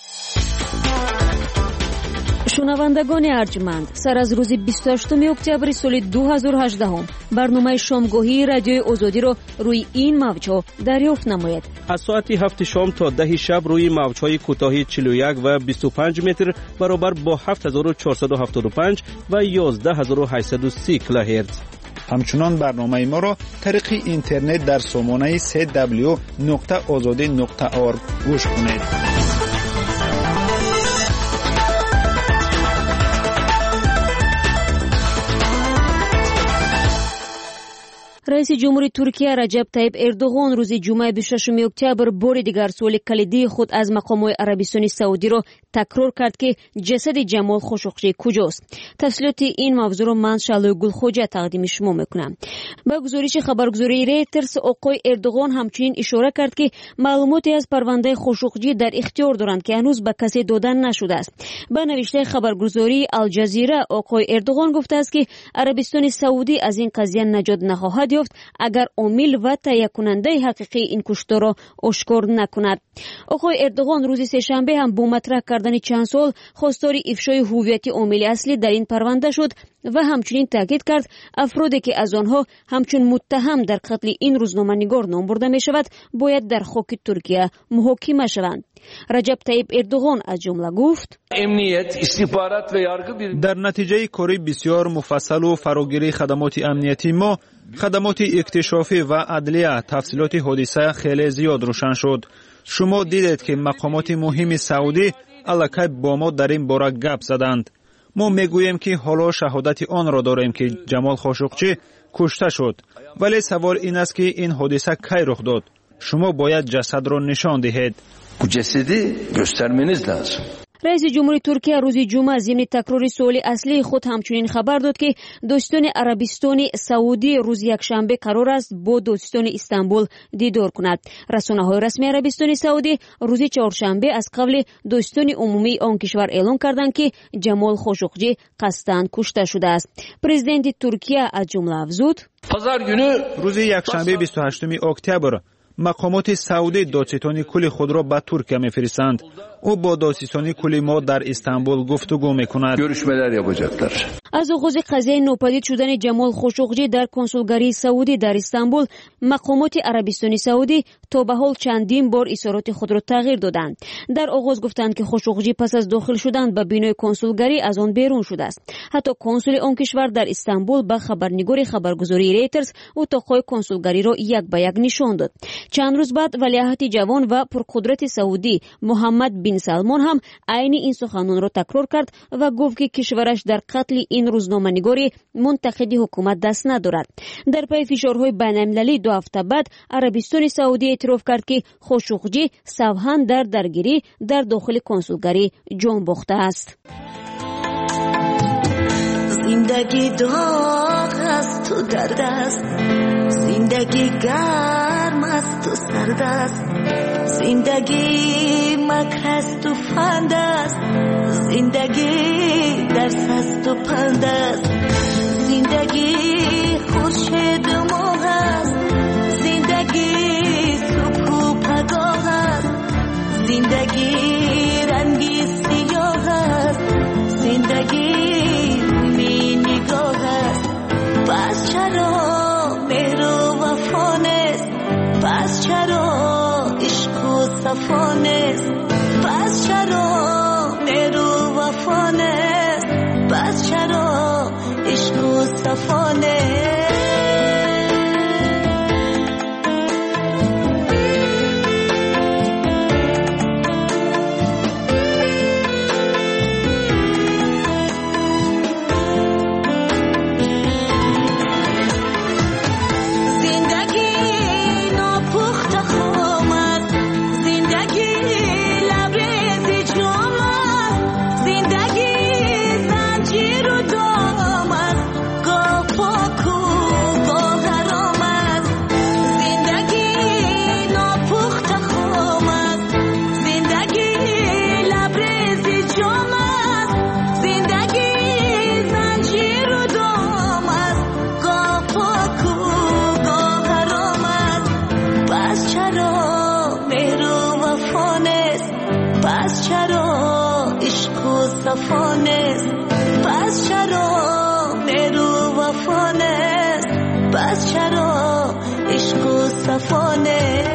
شنوندگان ارجمند، سر از روز بیست و هشتم اکتبر سال دو هزار و هجده برنامه شامگاهی رادیوی آزادی را روی این موج‌ها دریافت نمایید. از ساعت هفت شام تا ده شب روی موج‌های کوتاه چهل و یک و بیست و پنج متر برابر با هفت هزار و چهارصد و هفتاد و پنج و یازده هزار و هشتصد و سی کیلوهرتز. همچنان برنامه ما را طریق اینترنت در سامانه سه دبلیو نقطه آزادی نقطه اورگ گوش کنید. رئیس جمهوری ترکیه رجب طیب اردوغان روز جمعه بیست و ششم اکتبر بار دیگر سوال کلیدی خود از مقامات عربستان سعودی را تکرار کرد که جسد جمال خاشقچی کجاست. تفصیلات این موضوع را من شالوی گلخوجه تقدیم شما میکنم. با گزارش خبرگزاری ریترز آقای اردوغان همچنین اشاره کرد که معلوماتی از پرونده خاشقچی در اختیار دارند که هنوز به کسی دادن نشده است. با نوشته خبرگزاری الجزیره آقای اردوغان گفته است که عربستان سعودی از این قضیه نجات نخواهد یافت اگر عامل و تهیه کننده حقیقی این کشتار را آشکار نکند. آقای اردوغان روز سه‌شنبه هم با مطرح کردن چند سال خواستار افشای هویت عامل اصلی در این پرونده شد و همچنین تاکید کرد افرادی که از آنها همچون متهم در قتل این روزنامه‌نگار نام برده می شود باید در خاک ترکیه محاکمه شوند. رجب طیب اردوغان از جمله گفت: امنیت، استخبارات و یارگی در نتیجه کاری بسیار مفصل و فراگیری خدمات امنیتی ما، خدمات اکتشافی و عدلیه، تفصیلات حادثه خیلی زیاد روشن شد. شما دیدید که مقامات مهم سعودی الکی با ما در این باره گپ زدند. ما میگوییم که حالا شهادت آن را داریم که جمال خاشقچی کشته شد، ولی سوال این است که این حادثه کی رخ داد. شما باید جسد را نشان دهید. Bu cesedi göstermeniz lazım. رئیس جمهوری ترکیه روز جمعه ضمن تکرار سوال اصلی خود همچنین خبر داد که دوستان عربستان سعودی روز یکشنبه قرار است با دوستان استانبول دیدار کند. رسانه‌های رسمی عربستان سعودی روز چهارشنبه از قبل دوستان عمومی آن کشور اعلام کردند که جمال خاشقچی قصداً کشته شده است. پرزیدنت ترکیه از جمله افزود: روز یکشنبه بیست و هشتم اکتبر مقامات سعودی دادستانی کل خود را به ترکیه می‌فرستند. او با دادستانی کل ما در استانبول گفتگو می‌کند. از آغاز قضیه ناپدید شدن جمال خاشقچی در کنسولگری سعودی در استانبول، مقامات عربستان سعودی تا به حال چندین بار اظهارات خود را تغییر دادند. در آغاز گفتند که خاشقچی پس از داخل شدن به بینای کنسولگری از آن بیرون شده است. حتی کنسول آن کشور در استانبول به خبرنگار خبرگزاری ریترز اتاق‌های کنسولگری را یک به یک نشان داد. چند روز بعد ولیعهد جوان و پرقدرت سعودی محمد بن سلمان هم عین این سخنان را تکرار کرد و گفت که کشورش در قتل این روزنامه‌نگاری منتقد حکومت دست ندارد. در پی فشارهای بین‌المللی دو هفته بعد عربستان سعودی اعتراف کرد که خاشقچی سوحاً در درگیری در داخل کنسولگری جان باخته است. زندگی داغ است تو درد است، زندگی گرم است تو سرد است، زندگی مکر است تو فند است، زندگی درس است تو پند است، زندگی خورشید ماه است، زندگی سکو پگاه است، زندگی رنگی سیاه است، زندگی می نگاه است. پس چرا مهر و وفا نیست؟ پس چرا عشق و صفا نیست؟ پس چرا مهر و وفا نیست؟ پس چرا عشق و صفا نیست؟ پس چرا مهر و وفا نیست؟ پس چرا عشق و صفا نیست؟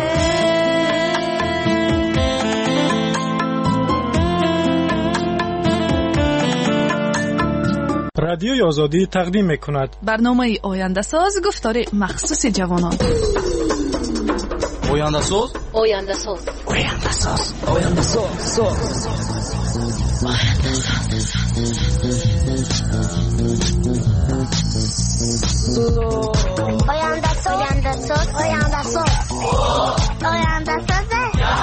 رادیوی آزادی تقدیم میکند برنامه آینده ساز، گفتار مخصوص جوانان. آینده ساز آینده ساز آینده ساز آینده ساز آینده ساز آینده ساز آینده ساز آینده ساز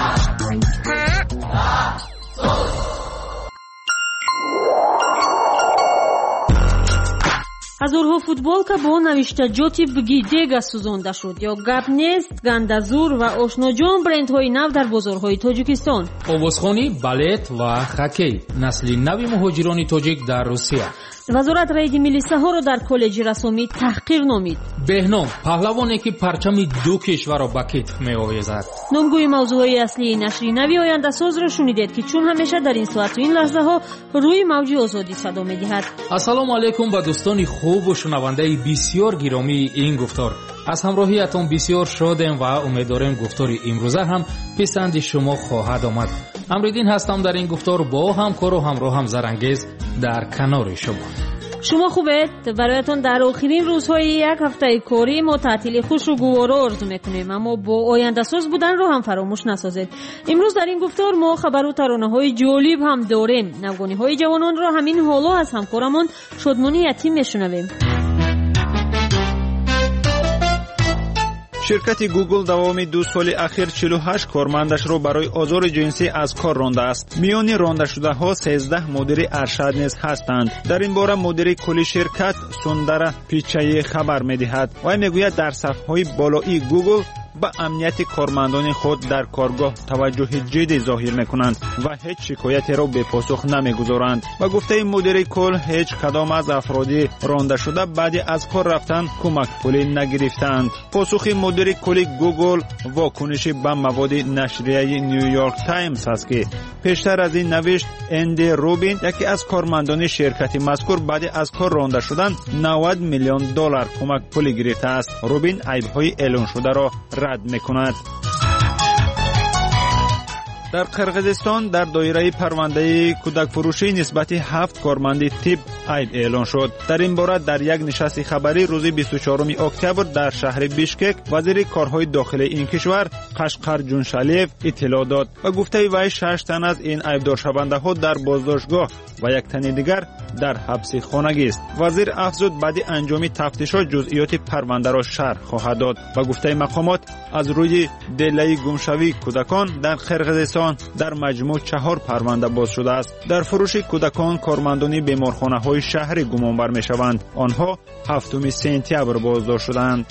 ҳазорҳо футболка бо навиштаҷоти бигидега сӯзонда шуд. ё гап нест, гандазур ва ошноҷон брендҳои нав дар бозорҳои тоҷикистон. овозхонӣ, балет ва хоккей насли нави муҳоҷирони тоҷик дар Русия. вазорат раиди милисаҳоро дар коллеҷи расомӣ таҳқир номид. беҳном паҳлавоне ки парчами ду кишварро ба китф меовезад. номгӯи мавзӯъҳои аслии нашри нави ояндасозро шунидед ки чун ҳамеша дар ин соату ин лаҳзаҳо рӯи мавҷи озодӣ садо медиҳад. ассалому алайкум ба дӯстони хубу шунавандаи бисёр гиромии ин гуфтор. аз ҳамроҳиятон бисёр шодем ва умеддорем гуфтори имрӯза ҳам писанди шумо хоҳад омад. амриддин ҳастам дар ин гуфтор бо ҳамкору ҳамроҳам зарангез дар канори шумо. шумо хубед? бароятон дар охирин рӯзҳои як ҳафтаи корӣ мо таътили хушу гуворо орзу мекунем, аммо бо ояндасоз буданро ҳам фаромӯш насозед. имрӯз дар ин гуфтор мо хабару таронаҳои ҷолиб ҳам дорем. навгониҳои ҷавононро ҳамин ҳоло аз ҳамкорамон Шодмони Ятим мешунавем. ширкати Google давоми ду соли ахир чилу ҳашт кормандашро барои озори ҷинсӣ аз кор рондааст. миёни рондашудаҳо сездаҳ мудири аршад низ ҳастанд. дар ин бора мудири кулли ширкат Сундара Пичайи хабар медиҳад. вай мегӯяд дар сафҳаҳои болоии Google ба амнияти кормандони худ дар коргоҳ таваҷҷӯҳи ҷиддӣ зоҳир мекунанд ва ҳеҷ шикоятеро бепосух намегузоранд. ба гуфтаи мудири кул, ҳеҷ кадом аз афроди рондашуда баъди аз кор рафтан кӯмакпулӣ нагирифтаанд. посухи мудири кулли Google вокуниши ба маводи нашрияи New York Times аст ки пештар аз ин навишт Энди Рубин, яке аз кормандони ширкати мазкур, баъди аз кор ронда шудан навад миллион доллар кӯмакпулӣ гирифтааст. Рубин айбҳои эълоншударо рад мекунад. дар қирғизистон дар доираи парвандаи кӯдакфурӯшӣ нисбати ҳафт корманди тиб айб эълон шуд. дар ин бора дар як нишасти хабарӣ рӯзи бисту чорум октябр дар шаҳри Бишкек вазири корҳои дохилии ин кишвар Қашқар Ҷуншалиев иттилоъ дод. ба гуфтаи вай шаш тан аз ин айбдоршавандаҳо дар боздоштгоҳ ва як тани дигар дар ҳабси хонагист. вазир афзуд баъди анҷоми тафтишот ҷузъиёти парвандаро шарҳ хоҳад дод. ба гуфтаи мақомот аз рӯи делаи гумшавии кӯдакон дар қирғизистон дар маҷмӯъ чаҳор парванда боз шудааст. дар фурӯши кӯдакон кормандони беморхонаҳои шаҳрӣ гумонбар мешаванд. онҳо ҳафтуми сентябр боздошт шуданд.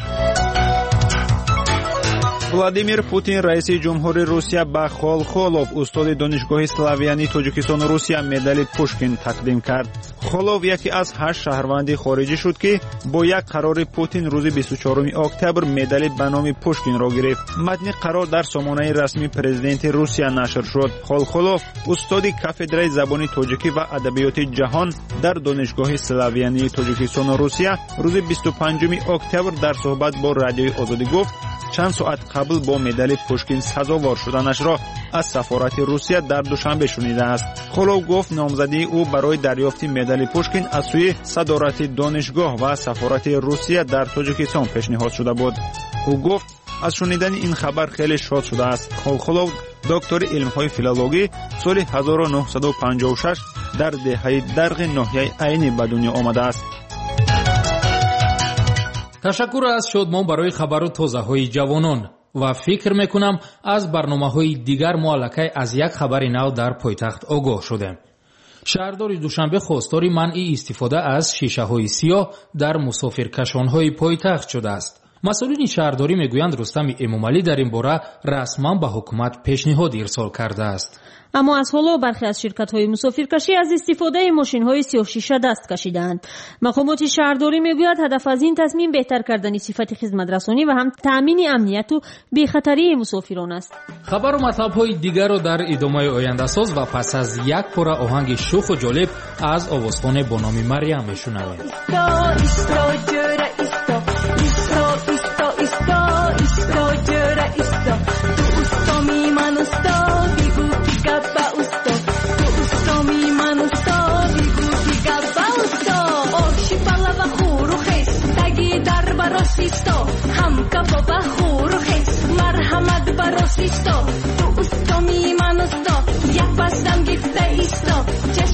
Владимир Путин раиси ҷумҳури Русия ба Холхолов, устоди донишгоҳи Славянии Тоҷикистону Русия, медали Пушкин тақдим кард. Холов яке аз ҳашт шаҳрванди хориҷӣ шуд ки бо як қарори Путин рӯзи бисту чорум октябр медали ба номи Пушкинро гирифт. матни қарор дар сомонаи расмии президенти Русия нашр шуд. Холхолов устоди кафедраи забони тоҷикӣ ва адабиёти ҷаҳон дар донишгоҳи Славянии Тоҷикистону Русия рӯзи бисту панҷум октябр дар суҳбат бо Радиои Озодӣ гуфт, чанд соат қабл бо медали Пушкин сазовор шуданашро аз сафорати Русия дар Душанбе шунидааст. Холов гуфт номзадии ӯ барои дарёфти медали Пушкин аз сӯи садорати донишгоҳ ва сафорати Русия дар Тоҷикистон пешниҳод шуда буд. ӯ гуфт аз шунидани ин хабар хеле шод шудааст. Холхолов доктори илмҳои филологӣ соли ҳазору нуҳсаду панҷоҳу шаш дар деҳаи Дарғи ноҳияи Айнӣ ба дунё омадааст. ташаккур аз Шодмон барои хабару тозаҳои ҷавонон ва фикр мекунам аз барномаҳои дигар мо аллакай аз як хабари нав дар пойтахт огоҳ шудем. шаҳрдори Душанбе хостори манъи истифода аз шишаҳои сиёҳ дар мусофиркашонҳои пойтахт шудааст. масъулини шаҳрдорӣ мегӯянд Рустами Эмомалӣ дар ин бора расман ба ҳукумат пешниҳод ирсол кардааст. аммо аз ҳоло бархе аз ширкатҳои мусофиркашӣ аз истифодаи мошинҳои сиёҳшиша даст кашидаанд. мақомоти шаҳрдорӣ мегӯяд ҳадаф аз ин тасмим беҳтар кардани сифати хизматрасонӣ ва ҳам таъмини амнияту бехатарии мусофирон аст. хабару матлабҳои дигарро дар идомаи ояндасоз ва пас аз як пора оҳанги шуху ҷолиб аз овозхоне бо номи Мариям мешунавем. Barosito, hamka baba khurkhis, marhamat barosito, tu usto mi manusto, yak basdam gifte isto.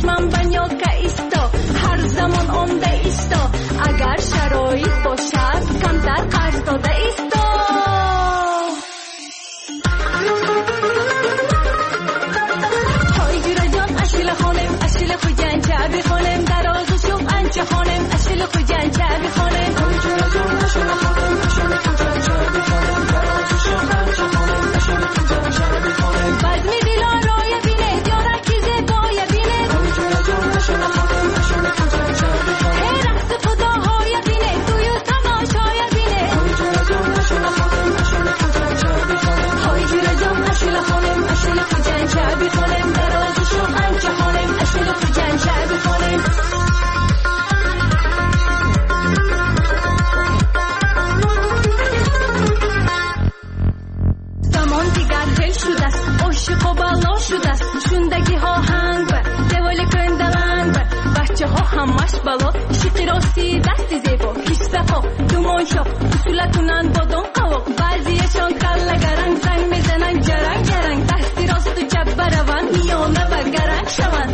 همش بالا شیقی راستی دستی زیبا پیش بخوا دومان شاق اصولتونن بادم قواق بعضیشان کله گرنگ زنگ میزنن جرنگ جرنگ دستی راست و چپ بروان میانه و گرنگ شوند.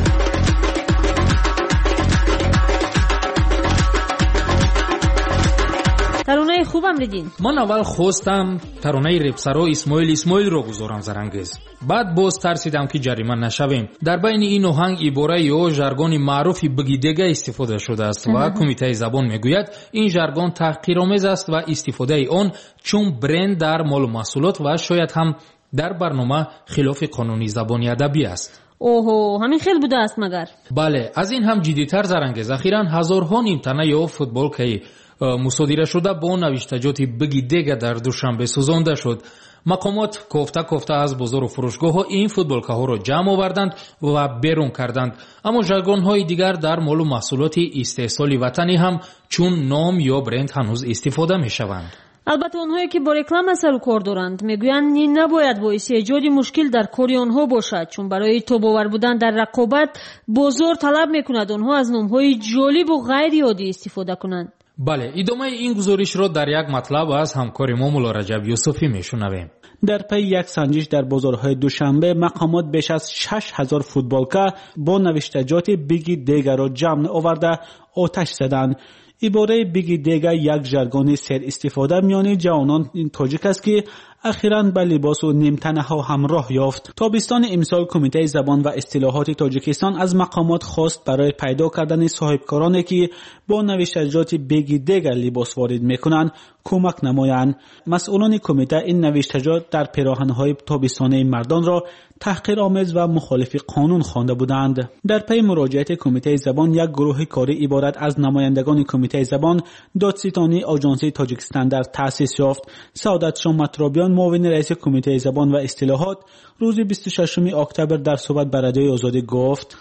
ترانه خوبم ریدین. من اول خواستم ترانه رپسرا اسماعیل اسماعیل رو گذارم زرنگیز. بعد باز ترسیدم که جریمه نشویم. در بین این آهنگ عباره یا ژارگون معروفی بگیدگه استفاده شده است و کمیته زبان میگوید این ژارگون تحقیرآمیز است و استفاده آن چون برند در مال و محصولات و شاید هم در برنامه خلاف قانونی زبانی ادبی است. اوهو همین خیلی بوده است مگر؟ بله، از این هم جدی‌تر زرنگیز. اخیراً هزارها نیمتنه یا فوتبال که مصادره شده با نوشتجات بگیدگه در دوشنبه سوزانده شد. مقامات کوفته کوفته از بازار و فروشگاه ها این فوتبالکه ها را جمع آوردند و بیرون کردند. اما ژارگون های دیگر در مال و محصولات استحصال وطنی هم چون نام یا برند هنوز استفاده می شوند. البته اونهایی که با رکلام اثر و کار دارند میگویند این نباید باعث ایجاد مشکل در کار آنها باشد، چون برای توباور بودن در رقابت بازار طلب میکند آنها از نامهای جالب و غیر عادی استفاده کنند. بله، ادامه این گزارش را در یک مطلب از همکار ما مولا رجب یوسفی میشنویم. در پی یک سنجش در بازارهای دوشنبه مقامات بیش از شش هزار فوتبالکه با نوشتجات بیگی دیگر را جمع آورده آتش زدند. عباره بیگی دیگر یک ژارگون سر استفاده میان جوانان تاجیک است که اخیراً به لباس و نیمتنه ها همراه یافت. تابستان امسال کمیته زبان و اصطلاحات تاجیکستان از مقامات خواست برای پیدا کردن صاحبکارانی که با نوشتجات بیگی دیگر لباس وارد میکنند کمک نمایند. مسئولان کمیته این نوشتجات در پیراهن‌های تابستانه مردان را تحقیرآمیز و مخالف قانون خوانده بودند. در پی مراجعه کمیته زبان یک گروه کاری عبارت از نمایندگان کمیته زبان دادستانی آژانس تاجیکستان در تأسیس یافت. سعادت شاه مطرابیان معاون رئیس کمیته زبان و اصطلاحات روز بیست و ششم اکتبر در صحبت با رادیوی آزادی گفت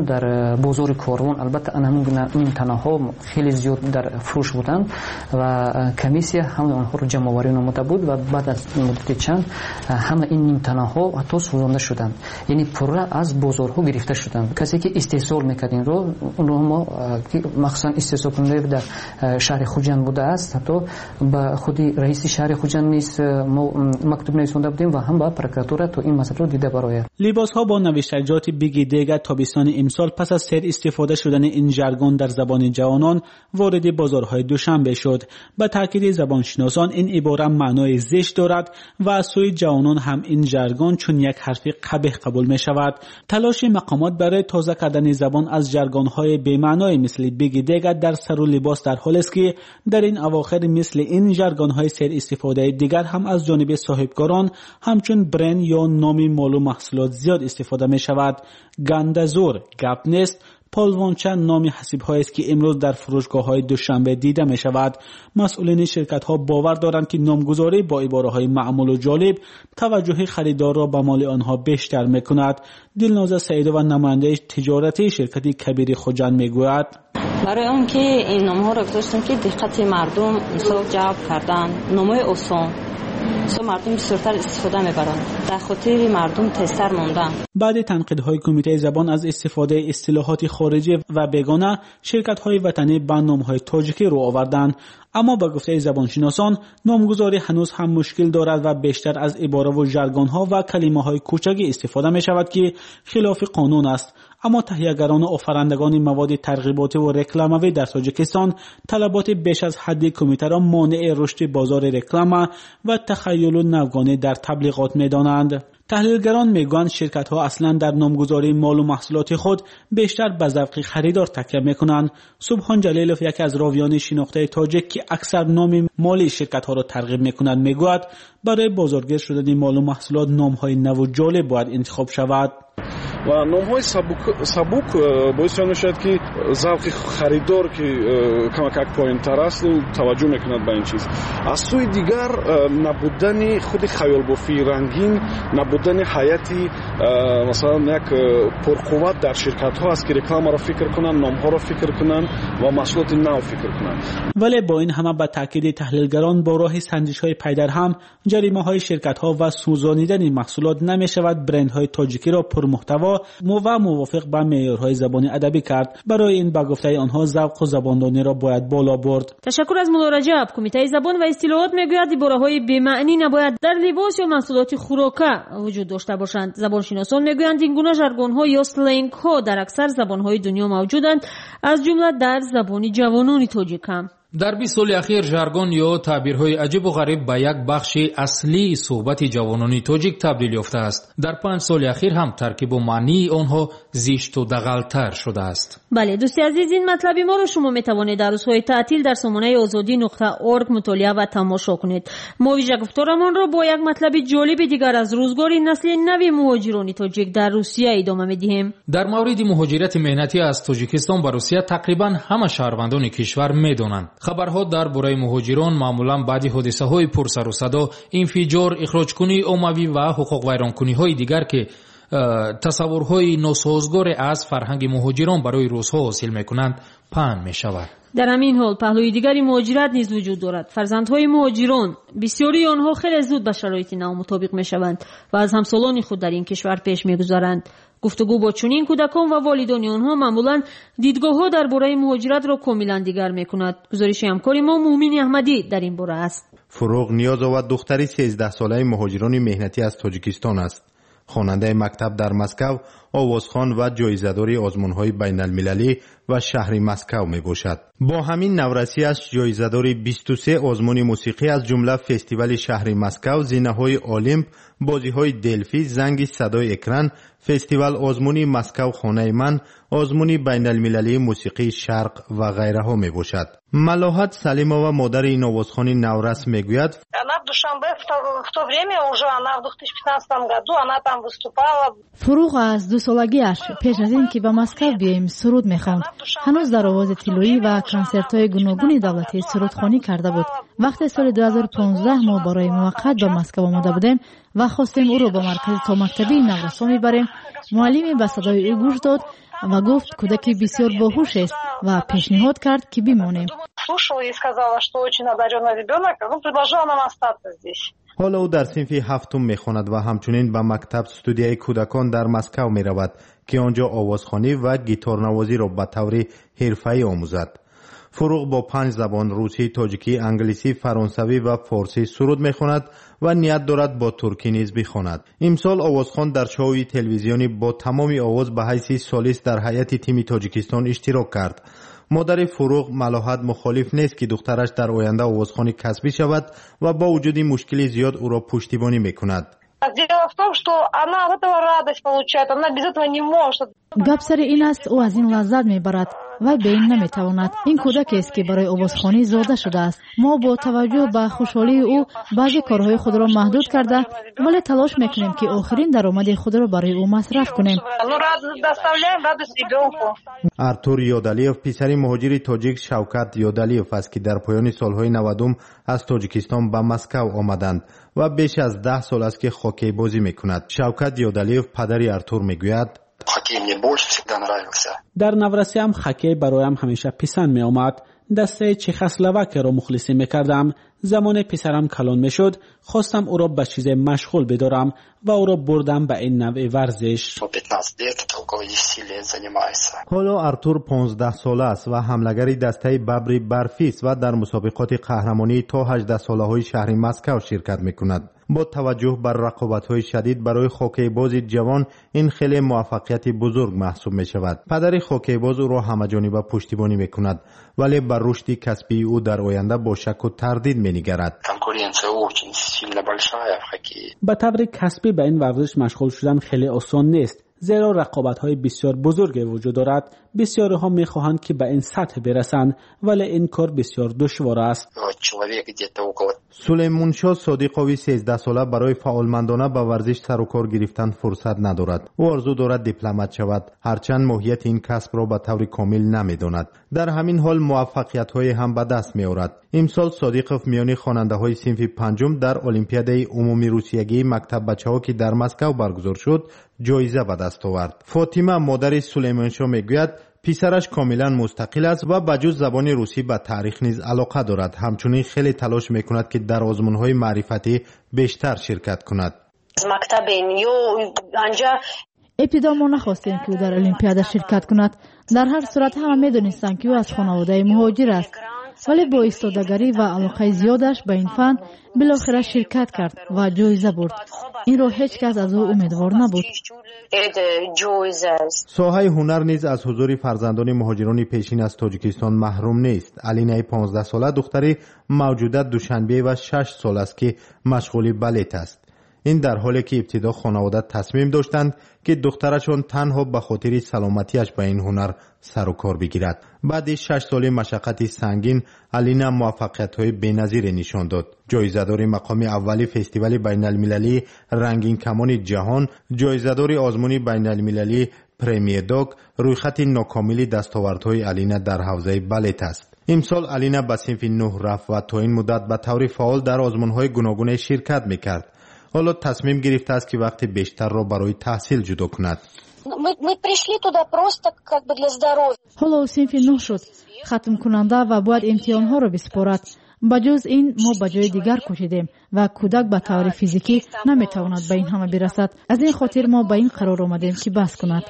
در بازار کاروان البته این تنها خیلی زیاد در فروش بودند و کمیسیه همه آنها رو جمع آوری نموده بود و بعد از مدت چند همه این نیم تنها حتی سوزانده شدند، یعنی پره از بازارها گرفته شدند. کسی که استحصال میکرد این رو اون رو ما مخصوصا استحصال کننده در شهر خوجند بوده است، حتی به خودی رئیس شهر خوجند نیز ما مکتوب نویسنده بودیم و هم با پروکراتور تو این مسئله رو دیده برای لباس ها با نوشتجات بیگی دیگر تابستان امسال پس از سر استفاده شدن این ژارگون در زبان جوانان وارد بازارهای دوشنبه شد. به تاکید زبانشناسان این عباره معنای زشت دارد و از سوی جوانان هم این ژارگون چون یک حرف قبیح قبول می شود. تلاش مقامات برای تازه کردن زبان از ژارگون‌های بی‌معنای مثل بیگی دیگر در سر و لباس در حال است که در این اواخر مثل این ژارگون‌های سر استفاده دیگر هم از جانب صاحبکاران همچون برند یا نام مال و محصولات زیاد استفاده می شود. گندزور، گپ نیست، پالوانچند نامی حسیب‌هایی است که امروز در فروشگاه‌های دوشنبه دیده می شود. مسئولین شرکت‌ها باور دارند که نامگذاری با عباره‌های معمول و جالب توجه خریدار را به مال آنها بیشتر می‌کند. دلناز سعیدو و نماینده تجارتی شرکت کبیر خوجند می‌گوید برای اون که این نام‌ها را گذاشتیم که دقت مردم مثلا جواب کردن، نام‌های آسان سو مردم بسیارتر استفاده میبرند، در خاطر مردم تستر موندن. بعد تنقیدهای کمیته زبان از استفاده اصطلاحات خارجی و بیگانه، شرکت‌های وطنی به نام‌های تاجیکی رو آوردند، اما با گفته زبانشناسان نامگذاری هنوز هم مشکل دارد و بیشتر از عباره و ژارگون‌ها و کلمه‌های کوچکی استفاده می‌شود که خلاف قانون است. اما تهیه‌گران و آفرندگان مواد ترغیباتی و رکلاموی در تاجیکستان طلبات بیش از حد کمیته را مانع رشد بازار رکلام و تخیل و نوگانه در تبلیغات می‌دانند. تحلیلگران میگویند شرکت‌ها اصلاً در نامگذاری مال و محصولات خود بیشتر به ذوق خریدار تکیه می‌کنند. سبحان جلیلوف یکی از راویان شناخته تاجیک که اکثر نام مالی شرکت‌ها را ترغیب می‌کند میگوید برای بازارگیر شدن مال و محصولات نام‌های نو و جالب باید انتخاب شود. و نام‌های سبک سبک باعث می‌شود که ذوق خریدار که کمک پایین‌تر است توجه می‌کند به این چیز. از سوی دیگر نبودن خود خیال بافی رنگین، نبودن حیاتی مثلا یک پرقوت در شرکت‌ها است که رکلام را فکر کنند، نام‌ها را فکر کنند و محصولات نو فکر کنند. ولی با این همه به تاکید تحلیلگران با راه سنجش‌های پیدر هم جریمه‌های شرکت‌ها و سوزانیدن محصولات نمی‌شود برندهای تاجیکی را پرمحتوا را و موافق با معیارهای زبان ادبی کرد. برای این با گفته آنها ذوق و زباندانی را باید بالا برد. تشکر از مولا رجب. کمیته زبان و اصطلاحات میگوید عباره‌های بی‌معنی نباید در لباس یا محصولات خوراکه وجود داشته باشند. زبانشناسان میگویند این گونه ژارگون‌ها یا سلنگ‌ها در اکثر زبان‌های دنیا موجودند، از جمله در زبان جوانان تاجیک هم. در بیست سال اخیر ژارگون یا تعبیرهای عجیب و غریب به یک بخش اصلی صحبت جوانان تاجیک تبدیل یافته است. در پنج سال اخیر هم ترکیب و معنی آنها زشت و دغل‌تر شده است. بله دوستی عزیز، این مطلبی ما را شما میتوانید در روزهای تعطیل در سامانه آزادی نقطه اورگ مطالعه و تماشا کنید. ما ویژه گفتارمان را با یک مطلب جالب دیگر از روزگار نسل نوی مهاجران تاجیک در روسیه ادامه میدهیم. در مورد مهاجرت مهنتی از تاجیکستان به روسیه تقریبا همه شهروندان کشور میدانند. خبرها درباره مهاجران معمولا بعد حادثه‌های پرسر و صدا، انفجار، اخراج‌کنی عمومی و حقوق ویران‌کنی‌های دیگر که تصورهای ناسازگار از فرهنگ مهاجران برای روس‌ها حاصل می‌کنند پهن می‌شود. در همین حال پهلوی دیگری مهاجرت نیز وجود دارد. فرزندهای مهاجران بسیاری آنها خیلی زود به شرایط نو مطابق می‌شوند و از همسالان خود در این کشور پیش می‌گذارند. گفتگو با چنین کودکان و والدان آنها معمولا دیدگاه‌ها درباره مهاجرت را کاملا دیگر می‌کند. گزارش همکار ما مومین احمدی در این باره است. فروغ نیازآور دختری سیزده ساله مهاجران مهنتی از تاجیکستان است. خواننده مکتب در مسکو، آوازخوان و جایزه‌دار آزمون‌های بین‌المللی و شهر مسکو میباشد. با همین نورسی‌اش جایزه‌دار بیست و سه آزمون موسیقی از جمله فستیوال شهر مسکو، زینه‌های المپ، بازی‌های دلفی، زنگ صدای اکران، فستیوال آزمونی مسکو خانه من، آزمونی بین‌المللی موسیقی شرق و غیره ها میباشد. ملاحت سلیمова مادر این آوازخوان نورس میگوید فروغ از دو سالگیش پیش از این که به مسکو بیایم سرود میخواند. هنوز در آواز تیلویی و کنسرت‌های گوناگون دولتی سرودخوانی کرده بود. وقتی سال دو هزار و پانزده ما برای موقت به مسکو آمده بودیم و خواستیم او را به مرکز تا مکتبی نورس میبریم، معلمی به صدای او گوش داد و گفت کودکی بسیار باهوش است و پیشنهاد کرد که بمانیم. حالا او در صنف هفتم میخواند و همچنین به مکتب استودیوی کودکان در مسکو میرود که آنجا آوازخوانی و گیتار نوازی را به طور حرفه‌ای آموزد. فروغ با پنج زبان روسی، تاجیکی، انگلیسی، فرانسوی و فارسی سرود میخواند و نیت دارد با ترکی نیز بخواند. امسال آوازخوان در شوی تلویزیونی با تمام آواز به حیث سولیست در هیئت تیم تاجیکستان اشتراک کرد. مادر فروغ ملاحت مخالف نیست که دخترش در آینده آوازخوانی کسبی شود و با وجود مشکل زیاد او را پشتیبانی میکند. گپ سر این است او از این لذت میبرد و به این نمیتواند. این کودک است که برای آوازخوانی زاده شده است. ما با توجه به خوشحالی او بعضی کارهای خود را محدود کرده ولی تلاش میکنیم که آخرین درآمد خود را برای او مصرف کنیم. ارتور یودالیف پسر مهاجر تاجیک شوکت یودالیف است که در پایان سالهای نودم از تاجیکستان به مسکو آمدند و بیش از ده سال است که هاکی بازی میکند. شوکت یودالیف پدر ارتور میگوید در نورسی هم هاکی برایم همیشه پسند می آمد. دسته چخسلواک را مخلصی می کردم. زمان پسرم کلان می شد خواستم او را به چیز مشغول بدارم و او را بردم به این نوع ورزش. حالا ارتور پانزده ساله است و حملگر دسته ببری برفی است و در مسابقات قهرمانی تا هجده ساله های شهر مسکو شرکت می کند. با توجه بر رقابت‌های شدید برای هاکی باز جوان این خیلی موفقیت بزرگ محسوب می شود. پدر هاکی باز او را همه‌جانبه پشتیبانی می کند ولی بر رشد کسبی او در آینده با شک و تردید می نگرد. به طور کسبی به این ورزش مشغول شدن خیلی آسان نیست، زیرا رقابت‌های بسیار بزرگی وجود دارد. بسیارها می‌خواهند که به این سطح برسند ولی این کار بسیار دشوار است. سلیمان شاه صادقوی سیزده ساله برای فعالمندانه به ورزش سر و کار گرفتن فرصت ندارد. او آرزو دارد دیپلمات شود، هرچند ماهیت این کسب را به طور کامل نمی‌داند. در همین حال موفقیت‌های هم به دست می‌آورد. امسال صادقوف میان خواننده‌های صنف پنجم در المپیادای عمومی روسیگی مکتب بچه‌ها که در مسکو برگزار شد جایزه به دست آورد. فاطمه مادر سلیمان شاه میگوید پسرش کاملا مستقل است و بجز زبان روسی به تاریخ نیز علاقه دارد. همچنین خیلی تلاش میکند که در آزمون‌های معرفتی بیشتر شرکت کند. ابتدا ما نخواستیم که او در المپیاد شرکت کند. در هر صورت همه میدونستند که او از خانواده مهاجر است، ولی با ایستادگی و علاقه زیادش به این فن بالاخره شرکت کرد و جایزه برد. این را هیچ کس از او امیدوار نبود. ساحه هنر نیز از حضور فرزندان مهاجران پیشین از تاجیکستان محروم نیست. علینه پانزده ساله دختری موجوده دوشنبه و شش سال است که مشغول بالت است. این در حالی که ابتدا خانواده تصمیم داشتند که دخترشون تنها به خاطر سلامتیش به این هنر سر و کار بگیرد. بعد شش سال مشقت سنگین، الینا موفقیت‌های بی‌نظیر نشان داد. جایزه‌دار مقام اولی فستیوال بین‌المللی رنگین کمان جهان، جایزه‌دار آزمون بین‌المللی پرمیر دوگ، رویخط ناکامل دستاوردهای الینا در حوزه بالت است. امسال الینا به صنف نه رفت و تا این مدت به طور فعال در آزمون‌های گوناگون شرکت می‌کرد. حالا تصمیم گرفته است که وقت بیشتر را برای تحصیل جدا کند. حالا صنف نه شد، ختم کننده و باید امتحان‌ها را بسپارد. بجز این ما به جای دیگر کوشیدیم و کودک به طور فیزیکی نمیتواند به این همه برسد. از این خاطر ما به این قرار آمدیم که بس کند.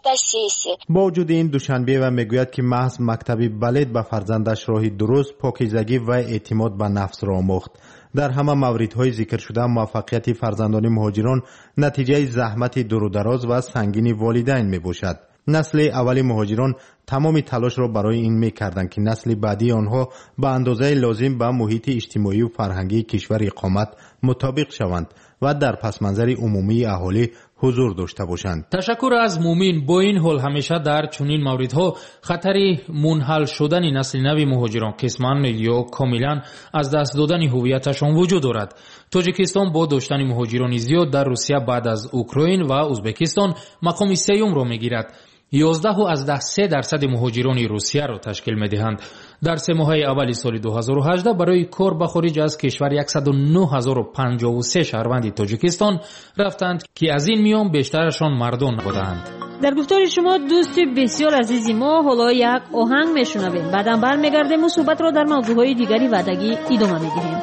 با وجود این دوشنبه و میگوید که محض مکتب بالت به فرزندش راهی درست، پاکیزگی و اعتماد به نفس را آموخت. در همه موردهای ذکر شده موفقیت فرزندان مهاجران نتیجه زحمت دور و دراز و سنگین والدین می باشد. نسل اول مهاجران تمام تلاش را برای این می کردند که نسل بعدی آنها به اندازه لازم به محیط اجتماعی و فرهنگی کشور اقامت مطابق شوند و در پس منظر عمومی اهالی حضور داشته باشند. تشکر از مومین. با این حال همیشه در چنین موردها خطر منحل شدن نسل نو مهاجران قسماً یا کاملا از دست دادن هویتشان وجود دارد. تاجیکستان با داشتن مهاجران زیاد در روسیه بعد از اوکراین و ازبکستان مقام سوم را میگیرد. یازده و از ده سه درصد مهاجران روسیه را تشکیل می‌دهند. در سه ماه اول سال دو هزار و هجده برای کار به خارج از کشور صد و نه هزار و پنجاه و سه شهروند تاجیکستان رفتند که از این میان بیشترشان مردان بودند. در گفتار شما دوست بسیار عزیزی، ما حالا یک آهنگ میشنویم، بعدم برمیگردیم و صحبت را در موضوعهای دیگری وعدگی ادامه میدهیم.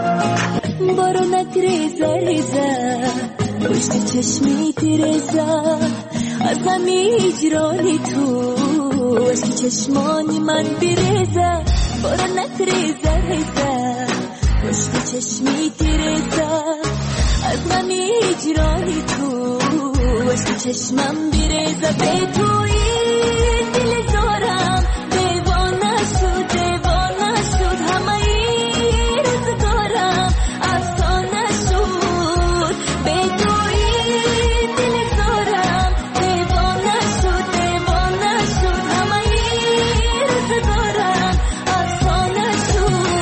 بارونک ریزه ریزه پشت چشمی تیرزه از همی هجرانی تو از که چشمانی من بیرزه. بارونک ریزه ریزه پشت چشمی تیرزه از همی هجرانی تو از که چشمم بیرزه. به توی دل زارم دیوانه شد دیوانه شد همه ای روزگارم افسانه شد. به توی دل زارم دیوانه شد دیوانه شد همه ای روزگارم افسانه شد.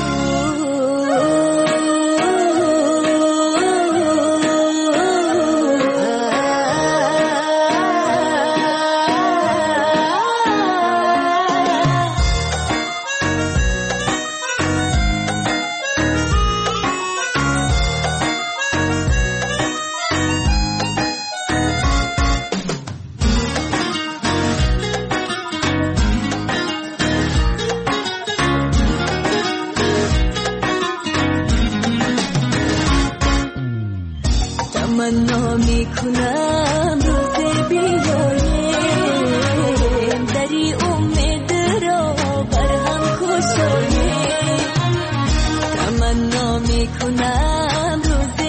تمنا میکنم روز بیایم دری امید را بر هم کشایم. تمنا میکنم روز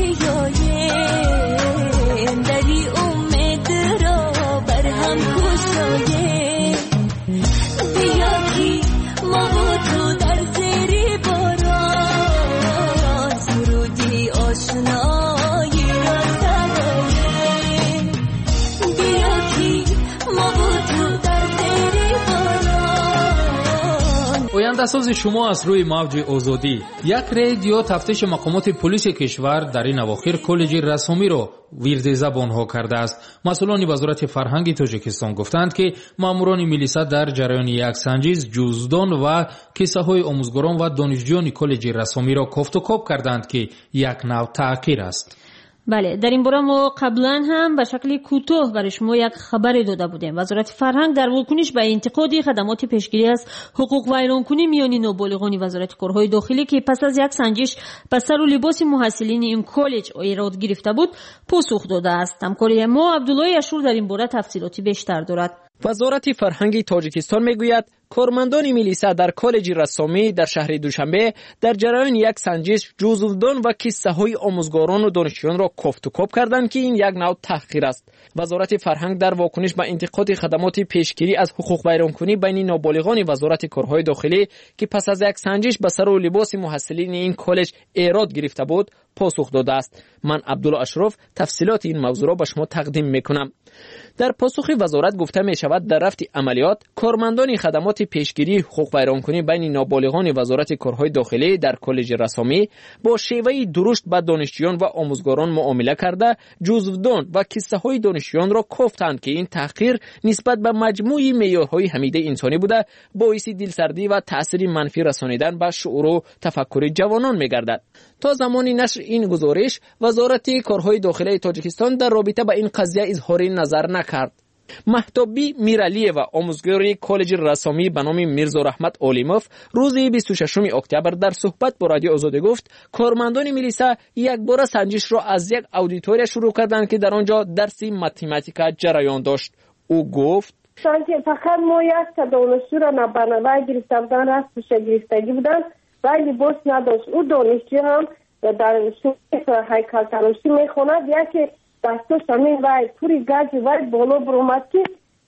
بیایم دری امید را بر هم کشایم. بیا کی ما و تو در زیر باران سرودی آشنا آینده‌ساز شما از روی موج آزادی. یک رادیو تفتیش مقامات پلیس کشور در این اواخر کالج رسامی را ورد زبانها کرده است. مسئولان وزارت فرهنگ تاجیکستان گفتند که ماموران ملیسا در جریان یک سنجش جزدان و کیسه های آموزگاران و دانشجویان کالج رسامی را کافت و کاب کردند که یک نوع تحقیر است. بله، در این باره ما قبلا هم به شکل کوتاه برای شما یک خبری داده بودیم. وزارت فرهنگ در واکنش به انتقاد خدمات پیشگیری از حقوق ویرانکنی میان نابالغان وزارت کارهای داخلی که پس از یک سنجش به سر و لباس محصلین این کالج ایراد گرفته بود پاسخ داده است. همکار ما عبدالله اشور در این باره تفصیلاتی بیشتر دارد. وزارت فرهنگ تاجیکستان میگوید کارمندان میلیسا در کالج رسامی در شهر دوشنبه در جریان یک سنجش جزودان و کیسه های آموزگاران و دانشجویان را کفت و کاپ کردند که این یک نوع تحقیر است. وزارت فرهنگ در واکنش به انتقاد خدمات پیشگیری از حقوق ویرانکنی بین نابالغان وزارت کارهای داخلی که پس از یک سنجش به سر و لباس محصلین این کالج ایراد گرفته بود پاسخ داده است. من عبدالله اشرف تفصیلات این موضوع را به شما تقدیم میکنم. در پاسخ وزارت گفته می شود در رفت عملیات کارمندان خدمات پیشگیری حقوق ویرانکنی بین نابالغان وزارت کارهای داخلی در کالج رسامی با شیوه درشت به دانشجویان و آموزگاران معامله کرده جزودان و کیسه های دانشجویان را کوفتند که این تحقیر نسبت به مجموعی معیارهای حمیده انسانی بوده باعث دلسردی و تأثیر منفی رسانیدن به شعور و تفکر جوانان می گردد. تا زمانی نشر این گزارش وزارت کارهای داخلی تاجیکستان در رابطه با این قضیه اظهار نظر نکرد. مهتابی میرالیه و آموزگار کالج رسامی به نام میرزا رحمت اولیموف روز بیست و ششم اکتبر در صحبت با رادیو آزادی گفت کارمندان میلیسا یک بار سنجش را از یک اودیتوریا شروع کردند که در آنجا درس متماتیک جریان داشت. او گفت فقط ما یک تا دانشجو را نبرنوه گرفته بودن رستش گرفتگی بودن ولی لباس نداشت. او دانشجو هم در شوق هیکل تراشی میخواند یکی دستش همین وای پوری گاجی وای بالا برومد که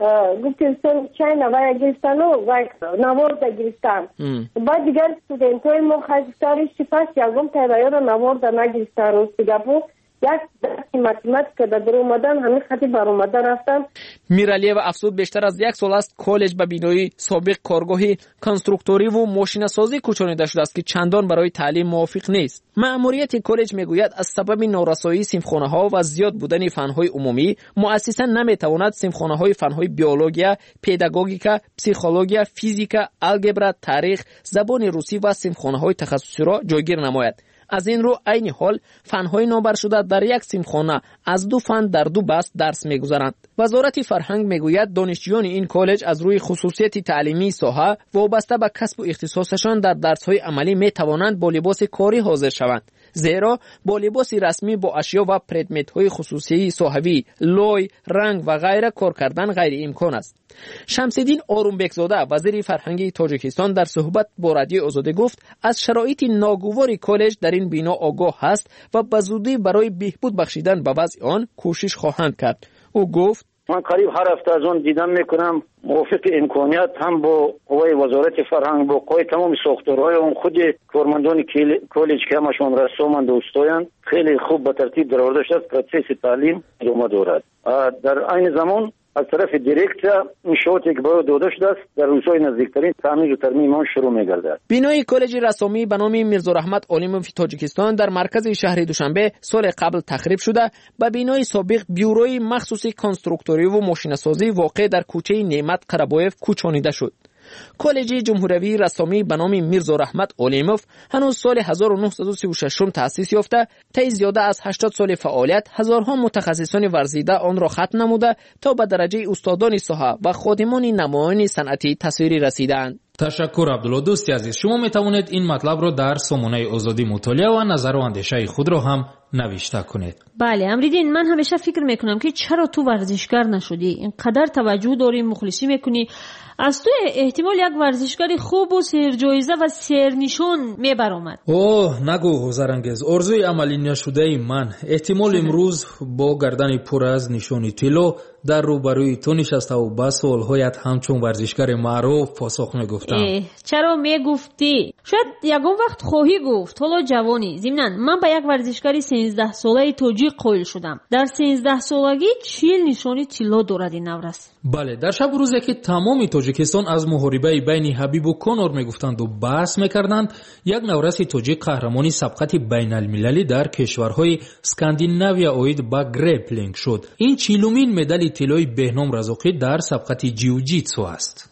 گفتن چای نوای گرفتن و وای نوارد گرفتن. بعد دیگر استودنت های ما خواستارشی پس یکم تایوایی را نوارد نگرفتن و سیگاپو یک درسی متماتیک که در اومدن همین خطی بر اومده رفتن. میرالیه و افسود بیشتر از یک سال است کالج به بینای سابق کارگاهی کنسترکتوری و ماشین سازی کوچانیده شده است که چندان برای تعلیم موافق نیست. مأموریت کالج میگوید از سبب نارسایی صنفخانه ها و زیاد بودن فن‌های عمومی مؤسساً نمیتواند صنفخانه های فن‌های بیولوژیا، پداگوژیکا، پسیکولوژیا، فیزیکا، الگبرا، تاریخ، زبان روسی و صنفخانه های تخصصی را جایگیر نماید. از این رو عین حال فن‌های نوبر شده در یک صنفخانه از دو فن در دو بست درس می‌گذارند. وزارت فرهنگ میگوید دانشجویان این کالج از روی خصوصیت تعلیمی ساحه وابسته به کسب و اختصاصشان در درس‌های عملی می‌توانند با لباس کاری حاضر شوند. زیرا با لباس رسمی با اشیا و پردمت‌های خصوصی صحوی، لوی، رنگ و غیره کار کردن غیر امکان است. شمس‌الدین آرومبکزاده وزیر فرهنگ تاجیکستان در صحبت با رادیو آزادی گفت از شرایط ناگوار کالج در این بنا آگاه است و به زودی برای بهبود بخشیدن به وضع آن کوشش خواهند کرد. او گفت من قریب هر هفته از آن دیدن میکنم موافق امکانیت هم با قوای وزارت فرهنگ با قوای تمام ساختارهای اون خود کارمندان کالج که همشون رسامند و استایند خیلی خوب به ترتیب در آورده شده پروسس تعلیم ادامه دارد. در عین زمان از طرف دیرکتر انشاءاتی که باید داده شده است در روزهای نزدیکترین تعمیر و ترمیم آن شروع می‌گردد. بینای کالج رسامی به نام میرزا رحمت اولیموف تاجیکستان در مرکز شهر دوشنبه سال قبل تخریب شده به بینای سابق بیوروی مخصوصی کنسترکتوری و ماشین‌سازی واقع در کوچه نعمت قربایف کوچانیده شد. کالج جمهوری رسامی به نام میرزا رحمت اولیموف هنوز سال هزار و نهصد و سی و شش تأسیس یافته طی زیاده از هشتاد سال فعالیت هزارها متخصصان ورزیده آن را ختم نموده تا به درجه استادان ساحه و خادمان نمایان صنعتی تصویری رسیدند. تشکر عبدالله. دوستی عزیز شما می توانید این مطلب را در سامانه آزادی مطالعه و نظر و اندیشه خود را هم نوشته کنید. بله امریدین من همیشه فکر میکنم که چرا تو ورزشکار نشدی؟ اینقدر توجه داری، مخلصی میکنی، از تو احتمال یک ورزشکاری خوب و سرجایزه و سرنشان میبرآمد. اوه نگو حضرانگیز، آرزوی عملی نشده من احتمال امروز با گردن پر از نشانی طلا در روبروی تو نشسته و با سوالهایت همچون ورزشکار معروف پاسخ میگفتم. چرا میگفتی؟ شاید یکم وقت خواهی گفت حالا جوانی. ضمناً من با یک ورزشکاری سیزده ساله تاجیک قائل شدم. در سیزده سالگی چهل نشانی طلا دارد این نورس. بله در شب روزی که تمام تاجیکستان از محاربه بین حبیب و کنور میگفتند و بحث میکردند یک نورس تاجیک قهرمانی سبقت بین المللی در کشورهای اسکاندیناویا اوید با گریپلینگ شد. این چهلمین مدال طلای بهنام رزاقی در سبقت جیوجیتسو است.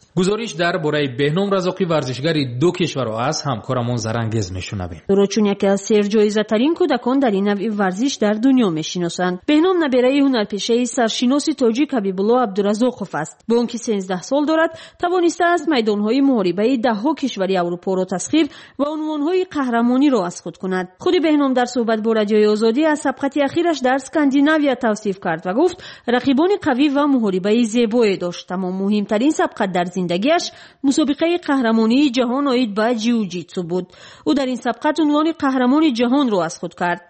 گزارش درباره بهنام رزاقی ورزشگری دو کشور را از همکارمون زرانگیز میشنویم. او را چون یکی از سرجایزه‌ترین کودکان در این نوع ورزش در دنیا میشناسند. بهنام نبیره هنرپیشه سرشناس تاجیک حبیبالله عبدالرزاقوف است. با آنکه سیزده سال دارد، توانسته است میدان‌های محاربه ده‌ها کشور اروپا را تسخیر و عنوان‌های قهرمانی را از خود کند. خود بهنام در صحبت با رادیوی آزادی از سبقت اخیرش در اسکاندیناویا توصیف کرد و گفت رقیبان قوی و محاربه زیبایی داشت، اما مهمترین سبقت در زندگیش مسابقه قهرمانی جهان آید به جیوجیتسو بود. او در این سبقت عنوان قهرمان جهان را از خود کرد.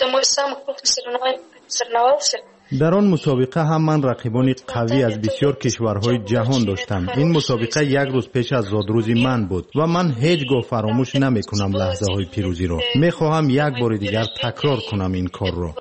در آن مسابقه هم من رقیبان قوی از بسیار کشورهای جهان داشتم. این مسابقه یک روز پیش از زادروز من بود و من هیچگاه فراموش نمی کنم لحظه های پیروزی را. می خواهم یک بار دیگر تکرار کنم این کار را.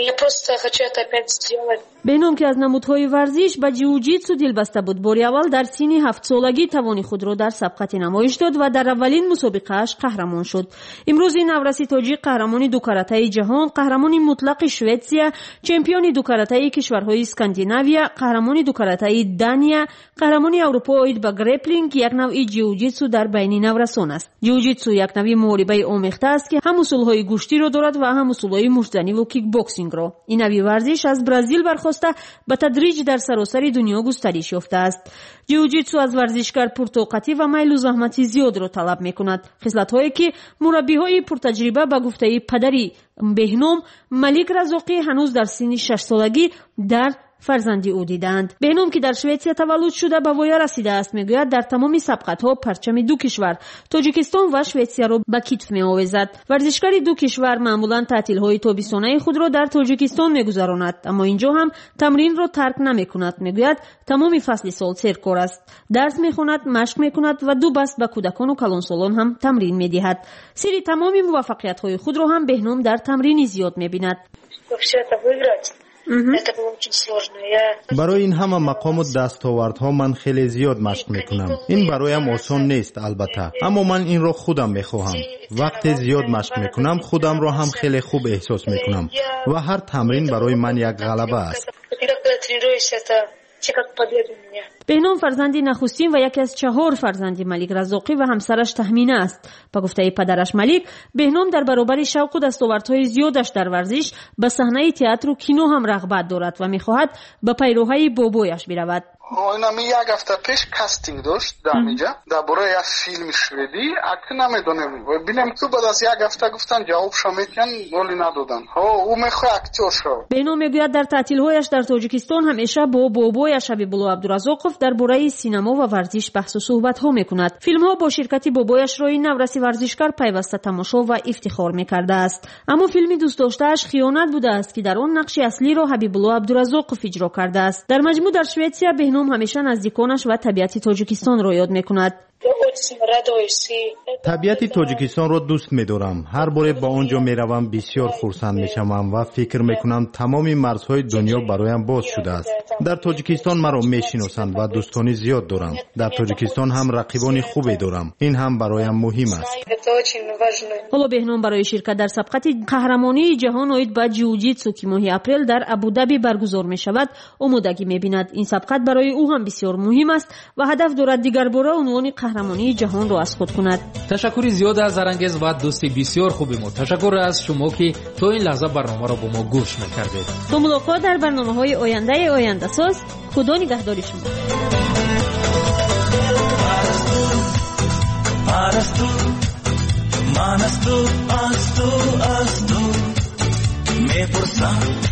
بهنام که از نمودهای ورزش به جیوجیتسو دل بسته بود، باری اول در سن هفت سالگی توان خود را در سبقت نمایش داد و در اولین مسابقه‌اش قهرمان شد. امروز این نورسی تاجیک قهرمان دو کاراته جهان، قهرمان مطلق شوئدیا، چمپیون دو کاراته کشورهای اسکاندیناویا، قهرمان دو کاراته دانیا، قهرمان اروپا آید به گرپلینگ، یک نوع جیوجیتسو در بین نورسان است. جیوجیتسو یک نوع محاربه آمیخته است که هم اصولهای گوشتی را دارد و هم اصولهای مشتزنی و کیک باکسینگ را. این نوع ورزش از برزیل برخواسته به تدریج در سراسر دنیا گسترش یافته است. جیوجیتسو از ورزشکار پرطاقتی و میل و زحمت زیاد را طلب می‌کند، خصلت‌هایی که مربی‌های پرتجربه به گفته پدری بهنام ملیک رزاقی هنوز در سن شش سالگی در فرزندی او دیدند. بهنام که در شوئدیا تولد شده به ویا رسیده است، میگوید در تمام سبقت‌ها پرچم دو کشور تاجیکستان و شوئدیا را به کتف می‌آویزد. ورزشکار دو کشور معمولاً تعطیل‌های تابستانه خود را در تاجیکستان می‌گذراند، اما اینجا هم تمرین را ترک نمی‌کند. میگوید تمام فصل سال سرکار است، درس می‌خواند، مشق می‌کند و دو بست به کودکان و کلانسالان هم تمرین می‌دهد. سری تمام موفقیت‌های خود را هم بهنام در تمرین زیاد می‌بیند. برای این همه مقام و دستاوردها من خیلی زیاد مشق میکنم. این برایم آسان نیست البته، اما من این را خودم میخواهم. وقتی زیاد مشق میکنم خودم را هم خیلی خوب احساس میکنم و هر تمرین برای من یک غلبه است. بهنام فرزندی نخستین و یکی از چهار فرزندی ملیک رزاقی و همسرش تهمینه است. با گفته پدرش ملیک، بهنام در برابر شوق و دستاوردهای زیادش در ورزش به صحنه تئاتر و کینو هم رغبت دارد و میخواهد به پیروهای بابایش برود. اینا می یک هفته پیش کاستینگ داشت در اینجا درباره یک فیلم شوئدی، اکنون نمیدونم ببینم تو بعد از یک هفته گفتن جواب شو میتن ولی ندادن. ها او میخواد اکتور شو. بهنام میگوید در تعطیل‌هایش در تاجیکستان همیشه با بابایش حبیبالله عبدالرزاقوف درباره سینما و ورزش بحث و صحبت ها میکند. فیلم ها با شرکت بابایش را این نورسی ورزشکار پیوسته تماشا و افتخار میکرده است. اما فیلم دوست داشته‌اش خیانت بوده است که در آن نقش اصلی را حبیبالله عبدالرزاقوف اجرا کرده است. در مجموع در شوئدیا بهنام همیشه نزدیکانش و طبیعت تاجیکستان را یاد میکند. طبیعت تاجیکستان را دوست می‌دارم. هر بار با آنجا میروم بسیار خرسند میشم و فکر میکنم تمام مرزهای دنیا برایم باز شده است. در تاجیکستان مرا میشناسند و دوستانی زیاد دارم. در تاجیکستان هم رقیبان خوبی دارم. این هم برایم مهم است. حالا بهنام برای شرکت در سبقت قهرمانی جهان آید به جیوجیتسو که ماه اپریل در ابودبی برگزار میشود آمادگی میبیند. این سبقت برای او هم بسیار مهم است و هدف دارد دیگر بار عنوان قهرمانی جهان را از خود کند. تشکر زیاد از زرانگیز و دوستی بسیار خوبی ما. تشکر از شما که تا این لحظه برنامه را با ما گوش میکردید. تا ملاقات در برنامه‌های آینده آینده ساز. خدا نگهدار شما. Manastu, manastu, astu, astu, me porsa.